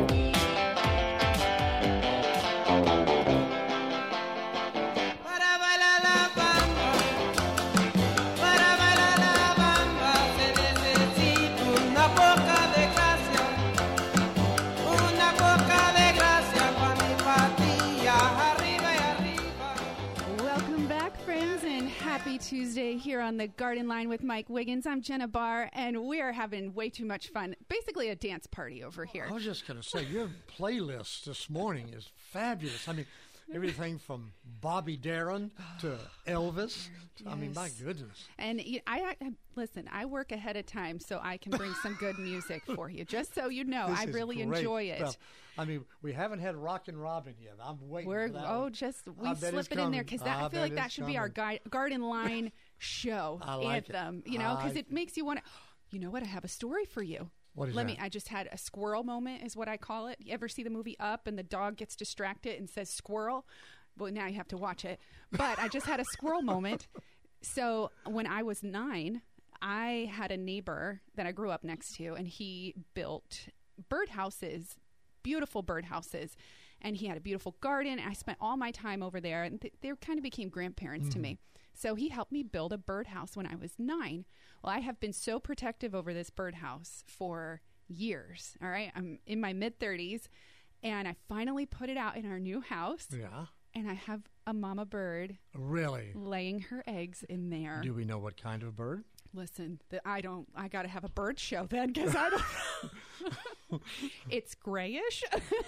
[SPEAKER 2] Tuesday here on the Garden Line with Mike Wiggins. I'm Jenna Barr, and we are having way too much fun. Basically a dance party over here.
[SPEAKER 3] I was just going to say, your playlist this morning is fabulous. I mean, everything from Bobby Darin to Elvis. Yes. I mean, my goodness.
[SPEAKER 2] And I, I listen, I work ahead of time so I can bring some good music for you. Just so you know,
[SPEAKER 3] This
[SPEAKER 2] I
[SPEAKER 3] is
[SPEAKER 2] really
[SPEAKER 3] great.
[SPEAKER 2] enjoy it.
[SPEAKER 3] Well, I mean, we haven't had Rockin' Robin yet. I'm waiting
[SPEAKER 2] We're,
[SPEAKER 3] for that
[SPEAKER 2] oh,
[SPEAKER 3] one.
[SPEAKER 2] just we
[SPEAKER 3] I bet
[SPEAKER 2] slip
[SPEAKER 3] it's
[SPEAKER 2] it in there
[SPEAKER 3] coming.
[SPEAKER 2] because I,
[SPEAKER 3] I
[SPEAKER 2] feel
[SPEAKER 3] bet
[SPEAKER 2] like that
[SPEAKER 3] it's
[SPEAKER 2] should be our
[SPEAKER 3] coming.
[SPEAKER 2] gui- Garden Line show
[SPEAKER 3] I like it.
[SPEAKER 2] anthem. You know,
[SPEAKER 3] I
[SPEAKER 2] because
[SPEAKER 3] like
[SPEAKER 2] it makes you want to. You know what? I have a story for you.
[SPEAKER 3] What is
[SPEAKER 2] Let
[SPEAKER 3] that?
[SPEAKER 2] me. I just had a squirrel moment, is what I call it. You ever see the movie Up and the dog gets distracted and says squirrel? Well, now you have to watch it. But I just had a squirrel moment. So when I was nine, I had a neighbor that I grew up next to, and he built birdhouses, beautiful birdhouses. And he had a beautiful garden. And I spent all my time over there, and th- they kind of became grandparents
[SPEAKER 3] Mm.
[SPEAKER 2] to me. So he helped me build a birdhouse when I was nine. Well, I have been so protective over this birdhouse for years. All right. I'm in my mid thirties, and I finally put it out in our new house.
[SPEAKER 3] Yeah.
[SPEAKER 2] And I have a mama bird
[SPEAKER 3] Really?
[SPEAKER 2] laying her eggs in there.
[SPEAKER 3] Do we know what kind of bird?
[SPEAKER 2] Listen, the, I don't. I got to have a bird show then, because I don't. It's grayish,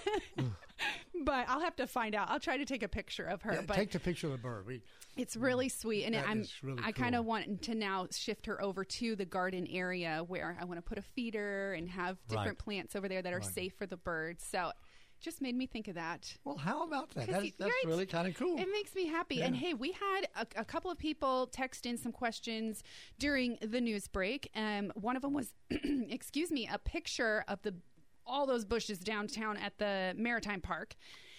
[SPEAKER 2] but I'll have to find out. I'll try to take a picture of her.
[SPEAKER 3] Yeah,
[SPEAKER 2] but
[SPEAKER 3] take the picture of the bird. We,
[SPEAKER 2] it's really sweet, and
[SPEAKER 3] that
[SPEAKER 2] I'm.
[SPEAKER 3] is really
[SPEAKER 2] I kind
[SPEAKER 3] cool.
[SPEAKER 2] of want to now shift her over to the garden area where I want to put a feeder and have different
[SPEAKER 3] Right.
[SPEAKER 2] plants over there that are
[SPEAKER 3] Right.
[SPEAKER 2] safe for the birds. So. Just made me think of that.
[SPEAKER 3] Well, how about that?
[SPEAKER 2] 'Cause
[SPEAKER 3] That's,
[SPEAKER 2] you-
[SPEAKER 3] that's
[SPEAKER 2] right?
[SPEAKER 3] really kind of cool.
[SPEAKER 2] It makes me happy.
[SPEAKER 3] Yeah.
[SPEAKER 2] And hey, we had a, a couple of people text in some questions during the news break. Um, one of them was, excuse me, a picture of the all those bushes downtown at the Maritime Park.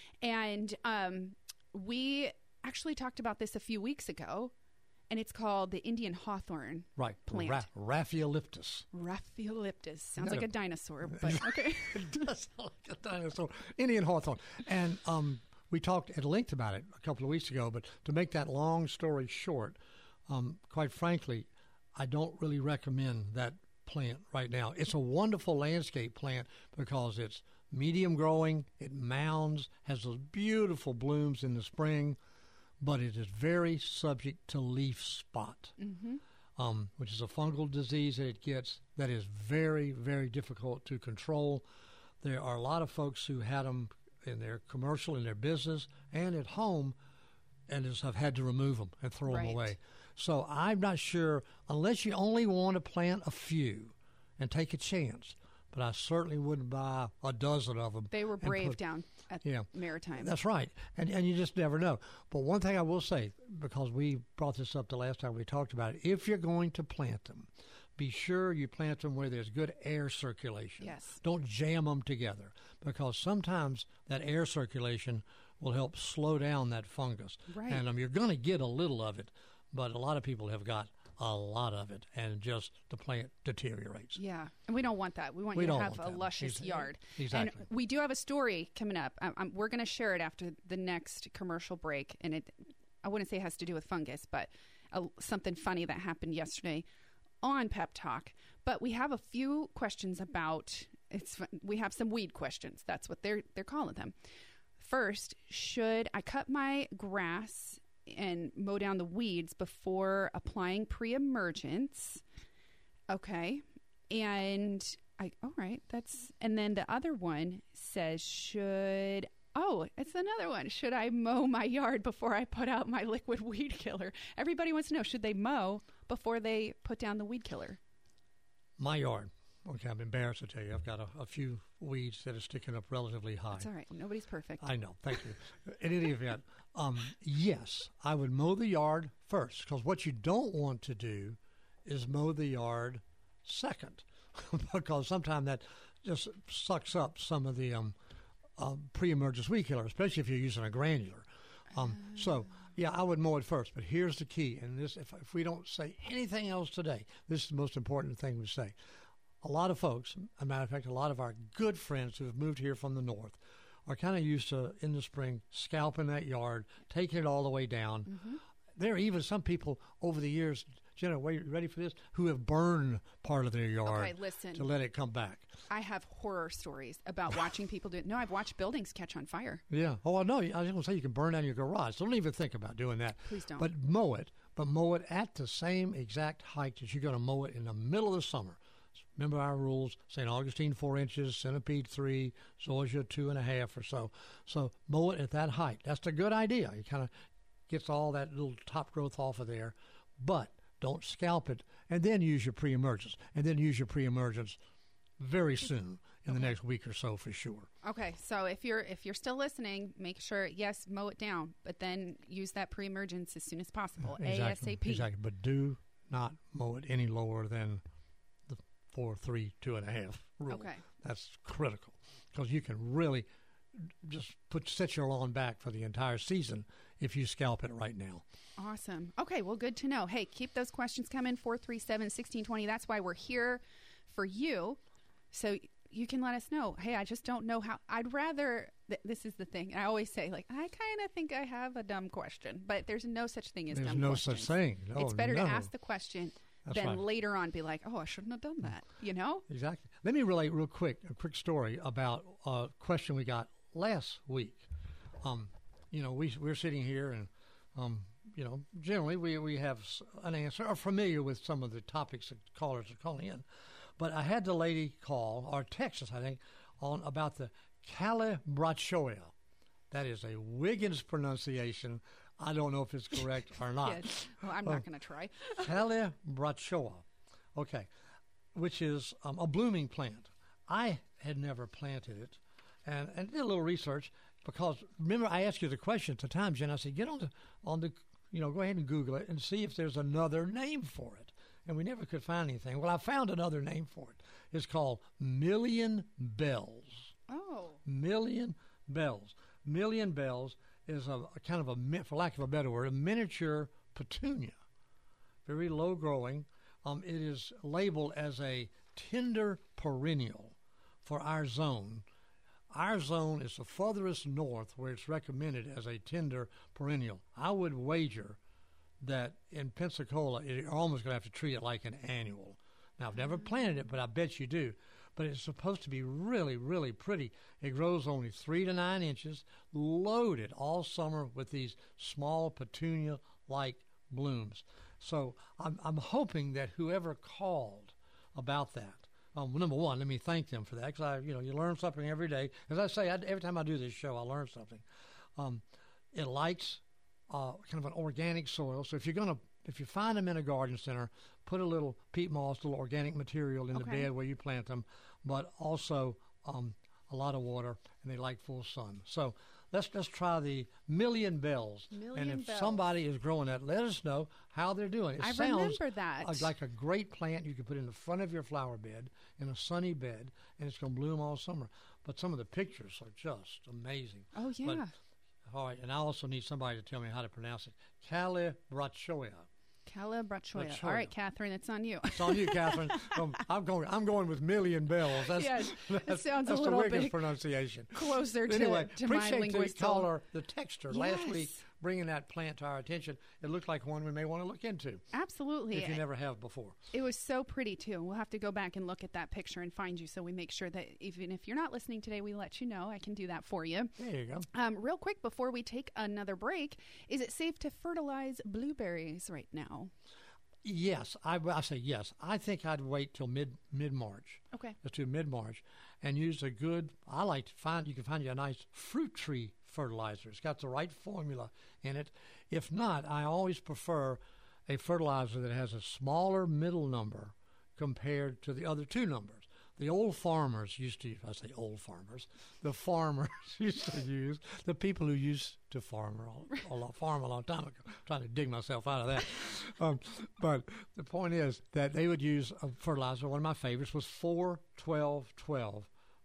[SPEAKER 2] And um, we actually talked about this a few weeks ago, and it's called the Indian hawthorn
[SPEAKER 3] Right.
[SPEAKER 2] plant.
[SPEAKER 3] Ra- Raphaeoliptus.
[SPEAKER 2] Raphaeoliptus. Sounds
[SPEAKER 3] No.
[SPEAKER 2] like a dinosaur, but okay.
[SPEAKER 3] It does sound like a dinosaur. Indian hawthorn. And um, we talked at length about it a couple of weeks ago, but to make that long story short, um, quite frankly, I don't really recommend that plant right now. It's a wonderful landscape plant because it's medium growing, it mounds, has those beautiful blooms in the spring, but it is very subject to leaf spot.
[SPEAKER 2] Mm-hmm.
[SPEAKER 3] Um, which is a fungal disease that it gets that is very, very difficult to control. There are a lot of folks who had them in their commercial, in their business, and at home, and just have had to remove them and throw
[SPEAKER 2] Right.
[SPEAKER 3] them away. So I'm not sure, unless you only want to plant a few and take a chance, but I certainly wouldn't buy a dozen of them.
[SPEAKER 2] They were
[SPEAKER 3] and
[SPEAKER 2] brave
[SPEAKER 3] put-
[SPEAKER 2] down at
[SPEAKER 3] Yeah.
[SPEAKER 2] Maritime.
[SPEAKER 3] That's right. And and you just never know. But one thing I will say, because we brought this up the last time we talked about it, if you're going to plant them, be sure you plant them where there's good air circulation.
[SPEAKER 2] Yes.
[SPEAKER 3] Don't jam them together, because sometimes that air circulation will help slow down that fungus.
[SPEAKER 2] Right.
[SPEAKER 3] And um, you're going to get a little of it, but a lot of people have got a lot of it, and just the plant deteriorates.
[SPEAKER 2] Yeah, and we don't want that. We want
[SPEAKER 3] We
[SPEAKER 2] you to
[SPEAKER 3] don't
[SPEAKER 2] have
[SPEAKER 3] want
[SPEAKER 2] a
[SPEAKER 3] that.
[SPEAKER 2] luscious
[SPEAKER 3] Ex-
[SPEAKER 2] yard.
[SPEAKER 3] exactly.
[SPEAKER 2] And we do have a story coming up. I, I'm, we're going to share it after the next commercial break, and it, I wouldn't say it has to do with fungus, but a, something funny that happened yesterday on Pep Talk. But we have a few questions about. It's fun- we have some weed questions. That's what they're they're calling them. First, should I cut my grass and mow down the weeds before applying pre-emergence? Okay. And I, all right, that's, and then the other one says, should, oh, it's another one. Should I mow my yard before I put out my liquid weed killer? Everybody wants to know, should they mow before they put down the weed killer?
[SPEAKER 3] My yard. Okay, I'm embarrassed to tell you. I've got a, a few weeds that are sticking up relatively high.
[SPEAKER 2] That's all right. Nobody's perfect.
[SPEAKER 3] I know. Thank you. In any event, um, yes, I would mow the yard first, because what you don't want to do is mow the yard second, because sometimes that just sucks up some of the um, uh, pre-emergence weed killer, especially if you're using a granular. Um, so, yeah, I would mow it first. But here's the key. And this, if, if we don't say anything else today, this is the most important thing we say. A lot of folks, as a matter of fact, a lot of our good friends who have moved here from the north are kind of used to, in the spring, scalping that yard, taking it all the way down. Mm-hmm. There are even some people over the years, Jenna, wait, ready for this, who have burned part of their yard
[SPEAKER 2] okay, listen,
[SPEAKER 3] to let it come back.
[SPEAKER 2] I have horror stories about watching people do it. No, I've watched buildings catch on fire.
[SPEAKER 3] Yeah. Oh, I know. I was going to say you can burn down your garage. Don't even think about doing that.
[SPEAKER 2] Please don't.
[SPEAKER 3] But mow it, but mow it at the same exact height that you're going to mow it in the middle of the summer. Remember our rules, Saint Augustine four inches, Centipede three, Zoysia two and a half or so. So mow it at that height. That's the good idea. It kind of gets all that little top growth off of there. But don't scalp it, and then use your pre-emergence. And then use your pre-emergence very soon in the next week or so for sure.
[SPEAKER 2] Okay, so if you're if you're still listening, make sure, yes, mow it down, but then use that pre-emergence as soon as possible,
[SPEAKER 3] exactly,
[SPEAKER 2] ASAP.
[SPEAKER 3] Exactly, but do not mow it any lower than the four, three, two and a half rule.
[SPEAKER 2] Okay.
[SPEAKER 3] That's critical because you can really just put set your lawn back for the entire season if you scalp it right now.
[SPEAKER 2] Awesome. Okay, well, good to know. Hey, keep those questions coming, four three seven, one six two zero. That's why we're here for you, so you can let us know. Hey, I just don't know how. I'd rather, th- this is the thing, I always say, like, I kind of think I have a dumb question, but there's no such thing as
[SPEAKER 3] there's
[SPEAKER 2] dumb
[SPEAKER 3] no
[SPEAKER 2] questions.
[SPEAKER 3] such thing. No,
[SPEAKER 2] it's better
[SPEAKER 3] no.
[SPEAKER 2] to ask the question
[SPEAKER 3] That's
[SPEAKER 2] than
[SPEAKER 3] right.
[SPEAKER 2] later on be like, oh, I shouldn't have done that, you know?
[SPEAKER 3] Exactly. Let me relate real quick, a quick story about a question we got last week. Um, you know, we, we're sitting here and, um, you know, generally we, we have an answer, are familiar with some of the topics that callers are calling in. But I had the lady call, or text us, I think, on about the Calibrachoa. That is a Wiggins pronunciation. I don't know if it's correct or not.
[SPEAKER 2] Yes. Well, I'm not going to try.
[SPEAKER 3] Calibrachoa. Okay. Which is um, a blooming plant. I had never planted it and, and did a little research because, remember, I asked you the question at the time, Jen. I said, get on the, on the, you know, go ahead and Google it and see if there's another name for it. And we never could find anything. Well, I found another name for it. It's called Million Bells.
[SPEAKER 2] Oh.
[SPEAKER 3] Million Bells. Million Bells is a, a kind of a, for lack of a better word, a miniature petunia. Very low growing. Um, it is labeled as a tender perennial for our zone. Our zone is the furthest north where it's recommended as a tender perennial. I would wager that in Pensacola, you're almost going to have to treat it like an annual. Now, I've never planted it, but I bet you do. But it's supposed to be really, really pretty. It grows only three to nine inches, loaded all summer with these small petunia-like blooms. So I'm, I'm hoping that whoever called about that, um, number one, let me thank them for that because I, you know, you learn something every day. As I say, I, every time I do this show, I learn something. Um, it likes uh, kind of an organic soil. So if you're gonna, if you find them in a garden center, put a little peat moss, a little organic material in
[SPEAKER 2] Okay.
[SPEAKER 3] the bed where you plant them, but also um, a lot of water, and they like full sun. So let's let's try the Million Bells.
[SPEAKER 2] Million
[SPEAKER 3] and if
[SPEAKER 2] Bells.
[SPEAKER 3] somebody is growing that, let us know how they're doing. It
[SPEAKER 2] I
[SPEAKER 3] sounds
[SPEAKER 2] remember that.
[SPEAKER 3] uh, like a great plant you could put in the front of your flower bed in a sunny bed, and it's going to bloom all summer. But some of the pictures are just amazing.
[SPEAKER 2] Oh, yeah.
[SPEAKER 3] But, all right, and I also need somebody to tell me how to pronounce it. Calibrachoa.
[SPEAKER 2] Calibrachoa.
[SPEAKER 3] Brachoa.
[SPEAKER 2] All right, Catherine, it's on you.
[SPEAKER 3] It's on you, Catherine. um, I'm going. I'm going with Million Bells. That's,
[SPEAKER 2] Yes,
[SPEAKER 3] that's,
[SPEAKER 2] it sounds a
[SPEAKER 3] that's
[SPEAKER 2] little
[SPEAKER 3] the Wiggins
[SPEAKER 2] bit
[SPEAKER 3] pronunciation.
[SPEAKER 2] closer to-
[SPEAKER 3] anyway,
[SPEAKER 2] to my
[SPEAKER 3] appreciate the
[SPEAKER 2] linguistal-
[SPEAKER 3] caller, the texter last
[SPEAKER 2] Yes.
[SPEAKER 3] week, bringing that plant to our attention. It looked like one we may want to look into.
[SPEAKER 2] Absolutely.
[SPEAKER 3] If you never have before.
[SPEAKER 2] It was so pretty, too. We'll have to go back and look at that picture and find you so we make sure that even if you're not listening today, we let you know. I can do that for you.
[SPEAKER 3] There you go.
[SPEAKER 2] Um, real quick, before we take another break, is it safe to fertilize blueberries right now?
[SPEAKER 3] Yes, I, I say yes. I think I'd wait till mid mid March.
[SPEAKER 2] Okay.
[SPEAKER 3] Let's do mid March, and use a good. I like to find you can find you a nice fruit tree fertilizer. It's got the right formula in it. If not, I always prefer a fertilizer that has a smaller middle number compared to the other two numbers. The old farmers used to, I say old farmers, the farmers used to use, the people who used to farm a, a, farm a long time ago. I'm trying to dig myself out of that. Um, but the point is that they would use a fertilizer. One of my favorites was four twelve twelve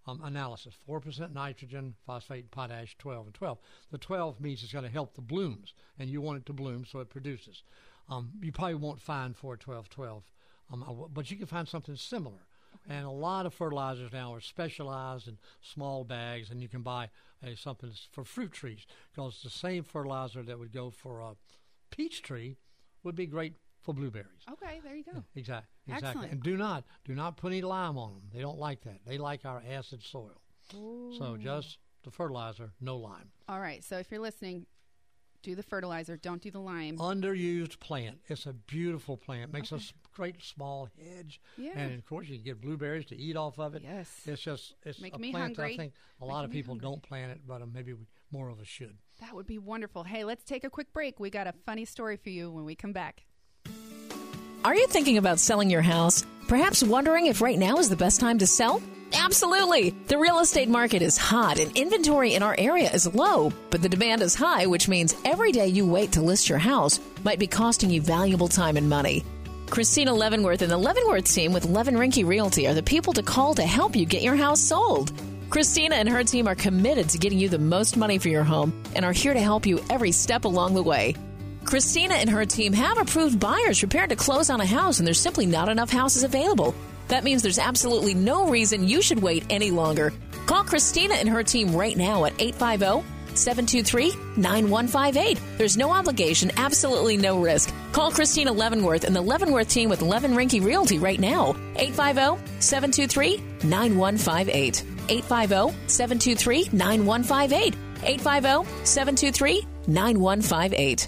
[SPEAKER 3] um, analysis. four percent nitrogen, phosphate, potash, twelve, and twelve. The twelve means it's going to help the blooms, and you want it to bloom, so it produces. Um, you probably won't find four twelve twelve, um, but you can find something similar. Okay. And a lot of fertilizers now are specialized in small bags, and you can buy uh, something for fruit trees, because the same fertilizer that would go for a peach tree would be great for blueberries.
[SPEAKER 2] Okay, there you go.
[SPEAKER 3] Exactly. Exactly.
[SPEAKER 2] Excellent.
[SPEAKER 3] And do not do not put any lime on them. They don't like that. They like our acid soil.
[SPEAKER 2] Ooh.
[SPEAKER 3] So just the fertilizer, no lime.
[SPEAKER 2] All right. So if you're listening, do the fertilizer. Don't do the lime.
[SPEAKER 3] Underused plant. It's a beautiful plant. Makes
[SPEAKER 2] Okay.
[SPEAKER 3] a great small hedge.
[SPEAKER 2] Yeah.
[SPEAKER 3] And of course you can get blueberries to eat off of it.
[SPEAKER 2] Yes.
[SPEAKER 3] It's just it's
[SPEAKER 2] Make
[SPEAKER 3] a
[SPEAKER 2] me
[SPEAKER 3] plant that
[SPEAKER 2] hungry.
[SPEAKER 3] I think a lot
[SPEAKER 2] Making
[SPEAKER 3] of
[SPEAKER 2] me
[SPEAKER 3] people
[SPEAKER 2] hungry.
[SPEAKER 3] don't plant it, but uh, maybe we, more of us should.
[SPEAKER 2] That would be wonderful. Hey, let's take a quick break. We got a funny story for you when we come back.
[SPEAKER 6] Are you thinking about selling your house? Perhaps wondering if right now is the best time to sell? Absolutely. The real estate market is hot and inventory in our area is low, but the demand is high, which means every day you wait to list your house might be costing you valuable time and money. Christina Leavenworth and the Leavenworth team with Levin Rinke Realty are the people to call to help you get your house sold. Christina and her team are committed to getting you the most money for your home and are here to help you every step along the way. Christina and her team have approved buyers prepared to close on a house, and there's simply not enough houses available. That means there's absolutely no reason you should wait any longer. Call Christina and her team right now at eight five zero, seven two three, nine one five eight. There's no obligation, absolutely no risk. Call Christina Leavenworth and the Leavenworth team with Levin Rinke Realty right now. eight five zero, seven two three, nine one five eight. eight five zero, seven two three, nine one five eight. eight five zero, seven two three, nine one five eight.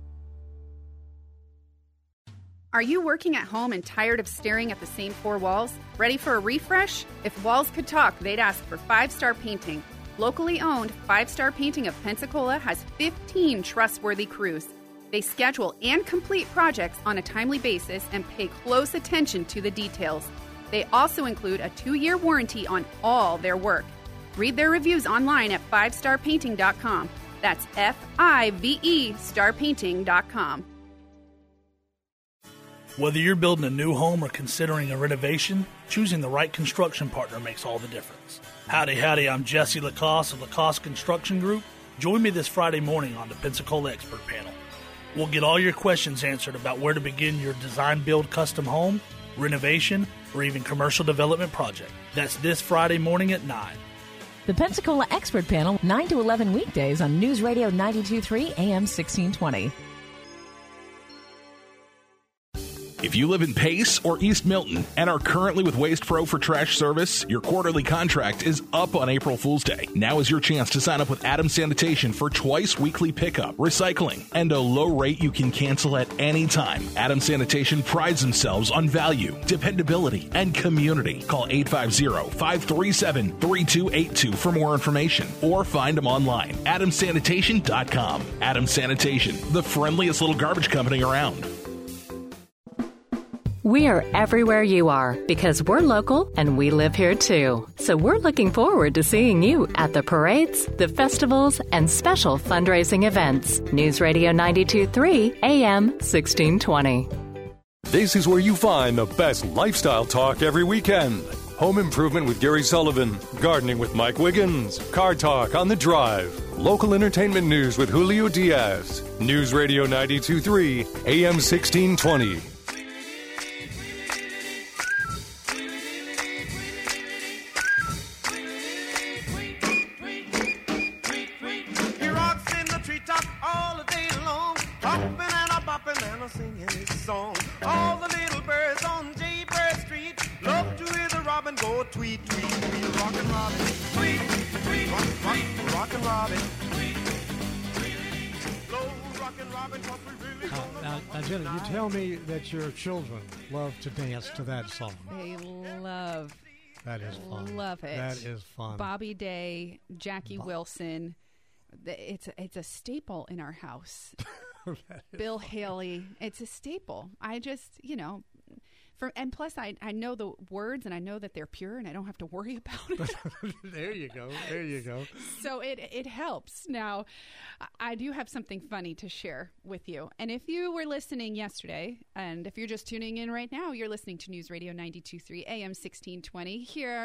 [SPEAKER 2] Are you working at home and tired of staring at the same four walls? Ready for a refresh? If walls could talk, they'd ask for Five Star Painting. Locally owned, Five Star Painting of Pensacola has fifteen trustworthy crews. They schedule and complete projects on a timely basis and pay close attention to the details. They also include a two-year warranty on all their work. Read their reviews online at five star painting dot com. That's F I V E star painting dot com.
[SPEAKER 5] Whether you're building a new home or considering a renovation, choosing the right construction partner makes all the difference. Howdy, howdy, I'm Jesse Lacoste of Lacoste Construction Group. Join me this Friday morning on the Pensacola Expert Panel. We'll get all your questions answered about where to begin your design build custom home, renovation, or even commercial development project. That's this Friday morning at nine.
[SPEAKER 6] The Pensacola Expert Panel, nine to eleven weekdays on News Radio ninety-two point three A M sixteen twenty.
[SPEAKER 7] If you live in Pace or East Milton and are currently with Waste Pro for trash service, your quarterly contract is up on April Fool's Day. Now is your chance to sign up with Adams Sanitation for twice weekly pickup, recycling, and a low rate you can cancel at any time. Adams Sanitation prides themselves on value, dependability, and community. Call eight five zero, five three seven, three two eight two for more information or find them online. adams sanitation dot com. Adams Sanitation, the friendliest little garbage company around.
[SPEAKER 8] We are everywhere you are because we're local and we live here too. So we're looking forward to seeing you at the parades, the festivals, and special fundraising events. News Radio ninety-two point three A M sixteen twenty.
[SPEAKER 1] This is where you find the best lifestyle talk every weekend. Home Improvement with Gary Sullivan, Gardening with Mike Wiggins, Car Talk on the Drive, Local Entertainment News with Julio Diaz, News Radio ninety-two point three A M sixteen twenty.
[SPEAKER 21] All the little birds on Jaybird Street love to hear the robin go tweet, tweet, tweet, rockin' robin, tweet, tweet, rock, rock, rockin' robin, tweet, tweet, blow, rockin' robin, what we really gonna
[SPEAKER 3] Now, now, Jenna, you tell me that your children love to dance to that song.
[SPEAKER 2] They love
[SPEAKER 3] That is fun.
[SPEAKER 2] Love it.
[SPEAKER 3] That is fun.
[SPEAKER 2] Bobby Day, Jackie
[SPEAKER 3] Bob.
[SPEAKER 2] Wilson. The- It's a, it's a staple in our house. Bill Haley. It's a staple. I just, you know, for and plus I, I know the words and I know that they're pure and I don't have to worry about it.
[SPEAKER 3] There you go. There you go.
[SPEAKER 2] So it it helps. Now, I do have something funny to share with you. And if you were listening yesterday, and if you're just tuning in right now, you're listening to News Radio ninety-two point three A M sixteen twenty here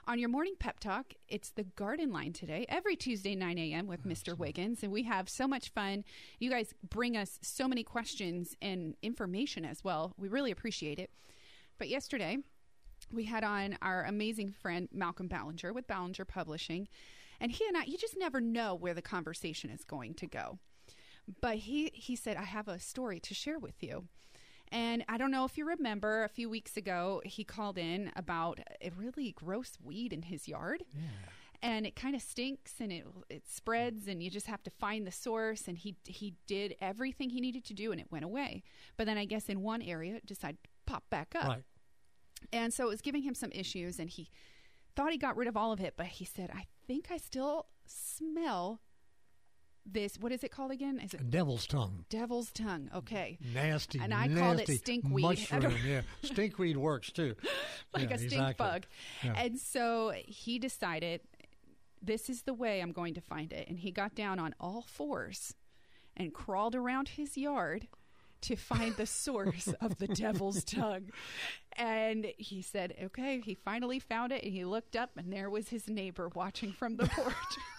[SPEAKER 2] On your morning pep talk, it's the Garden Line today, every Tuesday, nine a.m. with Mister Wiggins. And we have so much fun. You guys bring us so many questions and information as well. We really appreciate it. But yesterday, we had on our amazing friend, Malcolm Ballinger with Ballinger Publishing. And he and I, you just never know where the conversation is going to go. But he, he said, I have a story to share with you. And I don't know if you remember, a few weeks ago, he called in about a really gross weed in his yard. Yeah. And it kind of stinks and it it spreads and you just have to find the source. And he he did everything he needed to do and it went away. But then I guess in one area it decided to pop back up.
[SPEAKER 3] Right.
[SPEAKER 2] And so it was giving him some issues and he thought he got rid of all of it. But he said, I think I still smell this, what is it called again? Is it
[SPEAKER 3] devil's tongue?
[SPEAKER 2] Devil's tongue. Okay.
[SPEAKER 3] Nasty.
[SPEAKER 2] And I
[SPEAKER 3] nasty
[SPEAKER 2] called it stinkweed.
[SPEAKER 3] Mushroom. Yeah, stinkweed works too.
[SPEAKER 2] Like
[SPEAKER 3] yeah,
[SPEAKER 2] a stink
[SPEAKER 3] exactly.
[SPEAKER 2] bug.
[SPEAKER 3] Yeah.
[SPEAKER 2] And so he decided, this is the way I'm going to find it. And he got down on all fours and crawled around his yard to find the source of the devil's tongue. And he said, okay, he finally found it. And he looked up and there was his neighbor watching from the porch.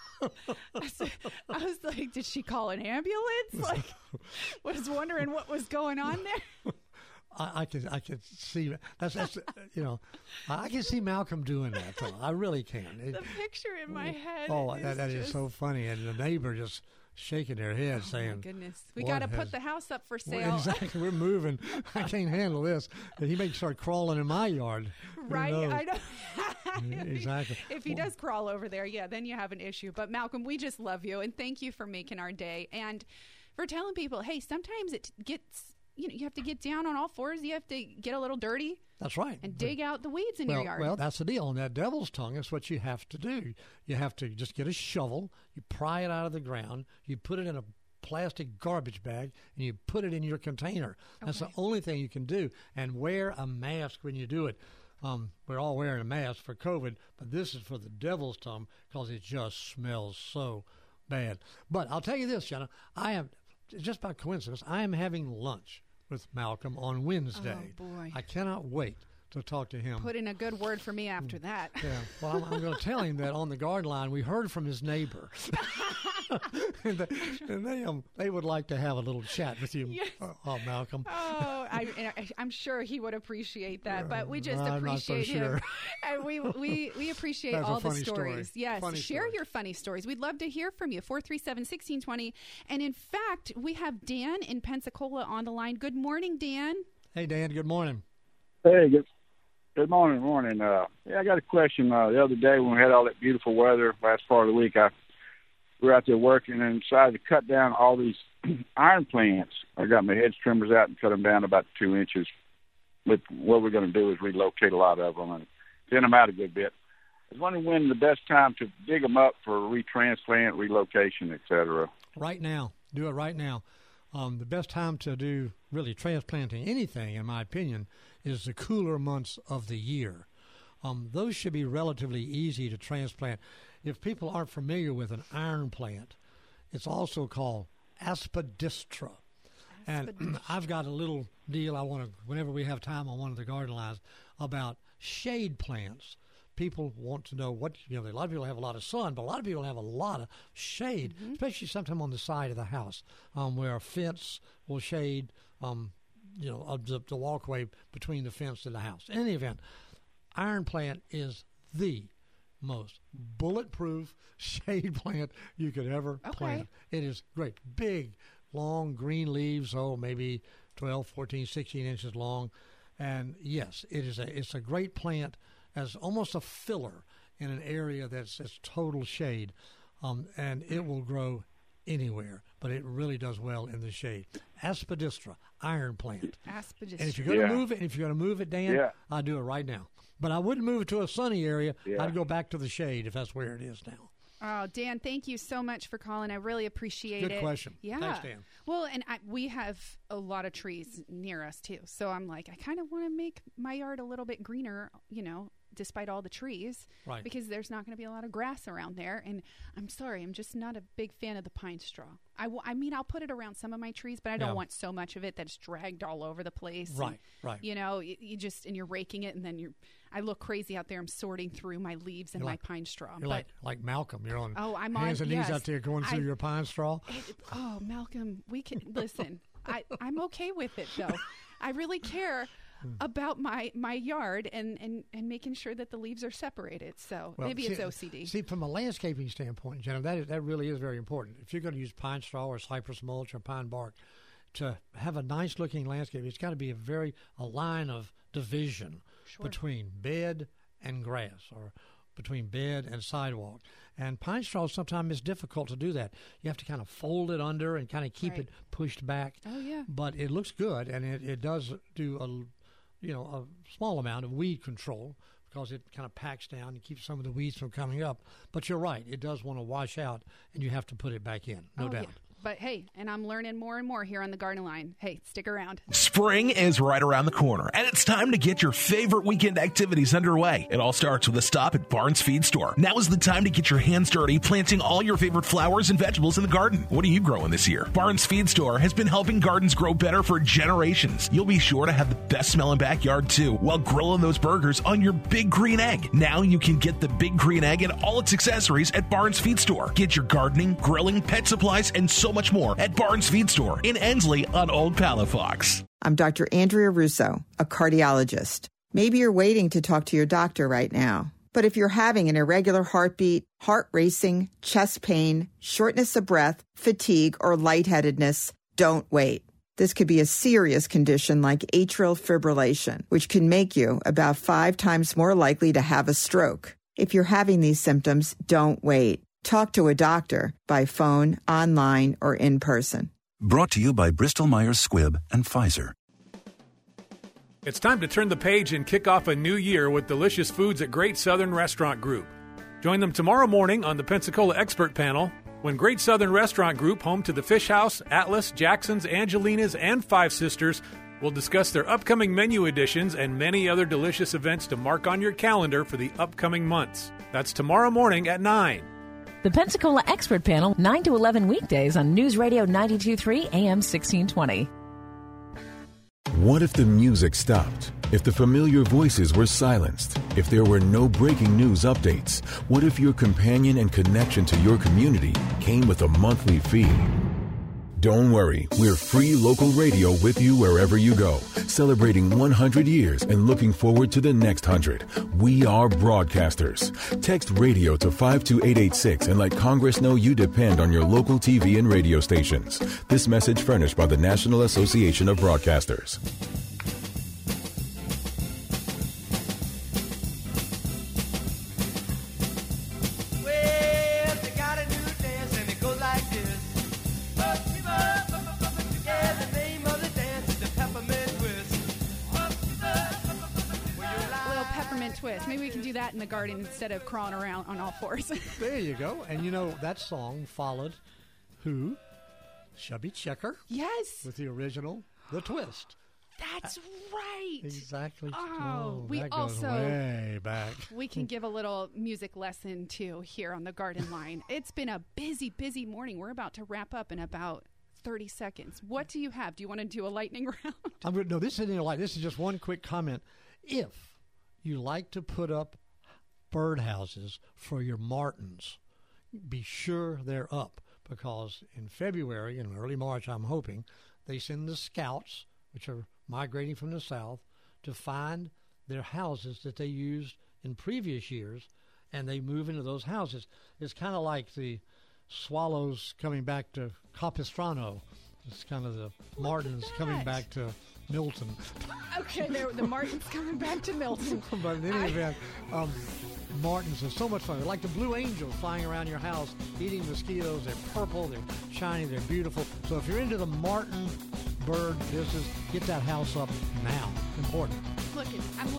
[SPEAKER 2] I, said, I was like, did she call an ambulance? Like, was wondering what was going on there.
[SPEAKER 3] I, I can I can see that's that's you know I can see Malcolm doing that though. I really can. It,
[SPEAKER 2] the picture in my head.
[SPEAKER 3] Oh,
[SPEAKER 2] is
[SPEAKER 3] that, that
[SPEAKER 2] just...
[SPEAKER 3] is so funny, and the neighbor just shaking their head,
[SPEAKER 2] oh,
[SPEAKER 3] saying,
[SPEAKER 2] my goodness, we got to put the house up for sale.
[SPEAKER 3] Well, exactly, we're moving. I can't handle this. And he may start crawling in my yard.
[SPEAKER 2] Right, I know.
[SPEAKER 3] Exactly.
[SPEAKER 2] If he does crawl over there, yeah, then you have an issue. But Malcolm, we just love you, and thank you for making our day and for telling people, hey, sometimes it gets, you know, you have to get down on all fours. You have to get a little dirty.
[SPEAKER 3] That's right.
[SPEAKER 2] And dig out the weeds in
[SPEAKER 3] well,
[SPEAKER 2] your yard.
[SPEAKER 3] Well, that's the deal. And that devil's tongue is what you have to do. You have to just get a shovel, you pry it out of the ground, you put it in a plastic garbage bag, and you put it in your container. That's okay. The only thing you can do. And wear a mask when you do it. Um, we're all wearing a mask for COVID, but this is for the devil's tongue because it just smells so bad. But I'll tell you this, Jenna, I am, just by coincidence, I am having lunch with Malcolm on Wednesday.
[SPEAKER 2] Oh, boy.
[SPEAKER 3] I cannot wait to talk to him.
[SPEAKER 2] Put in a good word for me after that.
[SPEAKER 3] Yeah. Well, I'm, I'm going to tell him that on the Garden Line we heard from his neighbor. and they, and they, um, they would like to have a little chat with you, yes. uh, uh, Malcolm.
[SPEAKER 2] Oh, I, I'm sure he would appreciate that, but we just
[SPEAKER 3] I'm
[SPEAKER 2] appreciate
[SPEAKER 3] not so
[SPEAKER 2] him.
[SPEAKER 3] Sure.
[SPEAKER 2] And we, we, we appreciate
[SPEAKER 3] That's
[SPEAKER 2] all the stories.
[SPEAKER 3] Story.
[SPEAKER 2] Yes,
[SPEAKER 3] funny
[SPEAKER 2] share
[SPEAKER 3] story.
[SPEAKER 2] your funny stories. We'd love to hear from you. four three seven, one six two zero. And in fact, we have Dan in Pensacola on the line. Good morning, Dan.
[SPEAKER 3] Hey, Dan. Good morning.
[SPEAKER 9] Hey, good, good morning. Morning. Uh, yeah, I got a question. Uh, the other day when we had all that beautiful weather last part of the week, I we were out there working and decided to cut down all these iron plants. I got my hedge trimmers out and cut them down about two inches. But what we're going to do is relocate a lot of them and thin them out a good bit. I was wondering when the best time to dig them up for retransplant, relocation, et cetera.
[SPEAKER 3] Right now. Do it right now. Um, the best time to do really transplanting anything, in my opinion, is the cooler months of the year. Um, those should be relatively easy to transplant. If people aren't familiar with an iron plant, it's also called aspidistra. And I've got a little deal I want to, whenever we have time on one of the garden lines, about shade plants. People want to know what, you know, a lot of people have a lot of sun, but a lot of people have a lot of shade, mm-hmm. especially sometime on the side of the house, um, where a fence will shade, um, you know, the, the walkway between the fence and the house. In any event, iron plant is the most bulletproof shade plant you could ever
[SPEAKER 2] okay.
[SPEAKER 3] plant. It is great. Big, long green leaves, oh, maybe twelve, fourteen, sixteen inches long. And yes, it is a it's a great plant as almost a filler in an area that's, that's total shade. Um, and it will grow anywhere, but it really does well in the shade. Aspidistra, iron plant.
[SPEAKER 2] Aspidistra.
[SPEAKER 3] And if you're going to
[SPEAKER 9] yeah.
[SPEAKER 3] move it, if you're going to move it, Dan,
[SPEAKER 9] yeah.
[SPEAKER 3] I'll do it right now. But I wouldn't move it to a sunny area.
[SPEAKER 9] Yeah.
[SPEAKER 3] I'd go back to the shade if that's where it is now.
[SPEAKER 2] Oh, Dan, thank you so much for calling. I really appreciate
[SPEAKER 3] Good
[SPEAKER 2] it.
[SPEAKER 3] Good question.
[SPEAKER 2] Yeah.
[SPEAKER 3] Thanks, Dan.
[SPEAKER 2] Well, and I, we have a lot of trees near us, too. So I'm like, I kind of want to make my yard a little bit greener, you know, despite all the trees,
[SPEAKER 3] right.
[SPEAKER 2] because there's not going to be a lot of grass around there. And I'm sorry, I'm just not a big fan of the pine straw. I, w- I mean, I'll put it around some of my trees, but I don't
[SPEAKER 3] yeah.
[SPEAKER 2] want so much of it that's dragged all over the place.
[SPEAKER 3] Right,
[SPEAKER 2] and,
[SPEAKER 3] right.
[SPEAKER 2] You know, you, you just, and you're raking it, and then you're, I look crazy out there. I'm sorting through my leaves and
[SPEAKER 3] you're
[SPEAKER 2] my
[SPEAKER 3] like,
[SPEAKER 2] pine straw.
[SPEAKER 3] You're
[SPEAKER 2] but,
[SPEAKER 3] like like Malcolm. You're on
[SPEAKER 2] oh, I'm
[SPEAKER 3] hands
[SPEAKER 2] on,
[SPEAKER 3] and knees
[SPEAKER 2] yes.
[SPEAKER 3] out there going through
[SPEAKER 2] I,
[SPEAKER 3] your pine straw.
[SPEAKER 2] It, oh, Malcolm, we can, listen, I, I'm okay with it, though. I really care about my, my yard and, and, and making sure that the leaves are separated. So
[SPEAKER 3] well,
[SPEAKER 2] maybe
[SPEAKER 3] see,
[SPEAKER 2] it's O C D.
[SPEAKER 3] See, from a landscaping standpoint, Jenna, that is, that really is very important. If you're going to use pine straw or cypress mulch or pine bark to have a nice looking landscape, it's got to be a very a line of division
[SPEAKER 2] sure.
[SPEAKER 3] between bed and grass, or between bed and sidewalk. And pine straw sometimes is difficult to do that. You have to kind of fold it under and kind of keep
[SPEAKER 2] right.
[SPEAKER 3] it pushed back.
[SPEAKER 2] Oh yeah.
[SPEAKER 3] But it looks good, and it, it does do a you know a small amount of weed control, because it kind of packs down and keeps some of the weeds from coming up. But you're right, it does want to wash out, and you have to put it back in, no
[SPEAKER 2] oh,
[SPEAKER 3] doubt.
[SPEAKER 2] Yeah. But hey, and I'm learning more and more here on the Garden Line. Hey, stick around.
[SPEAKER 7] Spring is right around the corner, and it's time to get your favorite weekend activities underway. It all starts with a stop at Barnes Feed Store. Now is the time to get your hands dirty planting all your favorite flowers and vegetables in the garden. What are you growing this year? Barnes Feed Store has been helping gardens grow better for generations. You'll be sure to have the best smelling backyard, too, while grilling those burgers on your Big Green Egg. Now you can get the Big Green Egg and all its accessories at Barnes Feed Store. Get your gardening, grilling, pet supplies, and so much more at Barnes Feed Store in Ensley on Old Palafox.
[SPEAKER 10] I'm Doctor Andrea Russo, a cardiologist. Maybe you're waiting to talk to your doctor right now. But if you're having an irregular heartbeat, heart racing, chest pain, shortness of breath, fatigue, or lightheadedness, don't wait. This could be a serious condition like atrial fibrillation, which can make you about five times more likely to have a stroke. If you're having these symptoms, don't wait. Talk to a doctor by phone, online, or in person.
[SPEAKER 11] Brought to you by Bristol-Myers Squibb and Pfizer.
[SPEAKER 18] It's time to turn the page and kick off a new year with delicious foods at Great Southern Restaurant Group. Join them tomorrow morning on the Pensacola Expert Panel when Great Southern Restaurant Group, home to the Fish House, Atlas, Jackson's, Angelina's, and Five Sisters, will discuss their upcoming menu additions and many other delicious events to mark on your calendar for the upcoming months. That's tomorrow morning at nine.
[SPEAKER 6] The Pensacola Expert Panel, nine to eleven weekdays on News Radio ninety-two point three A M sixteen twenty.
[SPEAKER 12] What if the music stopped? If the familiar voices were silenced? If there were no breaking news updates? What if your companion and connection to your community came with a monthly fee? Don't worry, we're free local radio with you wherever you go, celebrating one hundred years and looking forward to the next one hundred. We are broadcasters. Text radio to five two eight eight six and let Congress know you depend on your local T V and radio stations. This message furnished by the National Association of Broadcasters.
[SPEAKER 2] Twist. Maybe we can do that in the garden instead of crawling around on all fours.
[SPEAKER 3] There you go. And you know, that song followed who? Chubby Checker.
[SPEAKER 2] Yes.
[SPEAKER 3] With the original, The Twist.
[SPEAKER 2] That's right.
[SPEAKER 3] Exactly.
[SPEAKER 2] Oh,
[SPEAKER 3] oh
[SPEAKER 2] we
[SPEAKER 3] that goes
[SPEAKER 2] also
[SPEAKER 3] way back.
[SPEAKER 2] We can give a little music lesson too here on the Garden Line. It's been a busy, busy morning. We're about to wrap up in about thirty seconds. What do you have? Do you want to do a lightning round?
[SPEAKER 3] I'm gonna, no, this isn't like this is just one quick comment. If you like to put up birdhouses for your martins, be sure they're up, because in February and early March, I'm hoping, they send the scouts, which are migrating from the south, to find their houses that they used in previous years, and they move into those houses. It's kind of like the swallows coming back to Capistrano. It's kind of the martins coming back to Milton.
[SPEAKER 2] Okay, the Martins coming back to Milton.
[SPEAKER 3] But in any I... event, um, martins are so much fun. They're like the blue angels flying around your house, eating mosquitoes. They're purple, they're shiny, they're beautiful. So if you're into the martin bird business, get that house up now. Important.
[SPEAKER 2] Look, I'm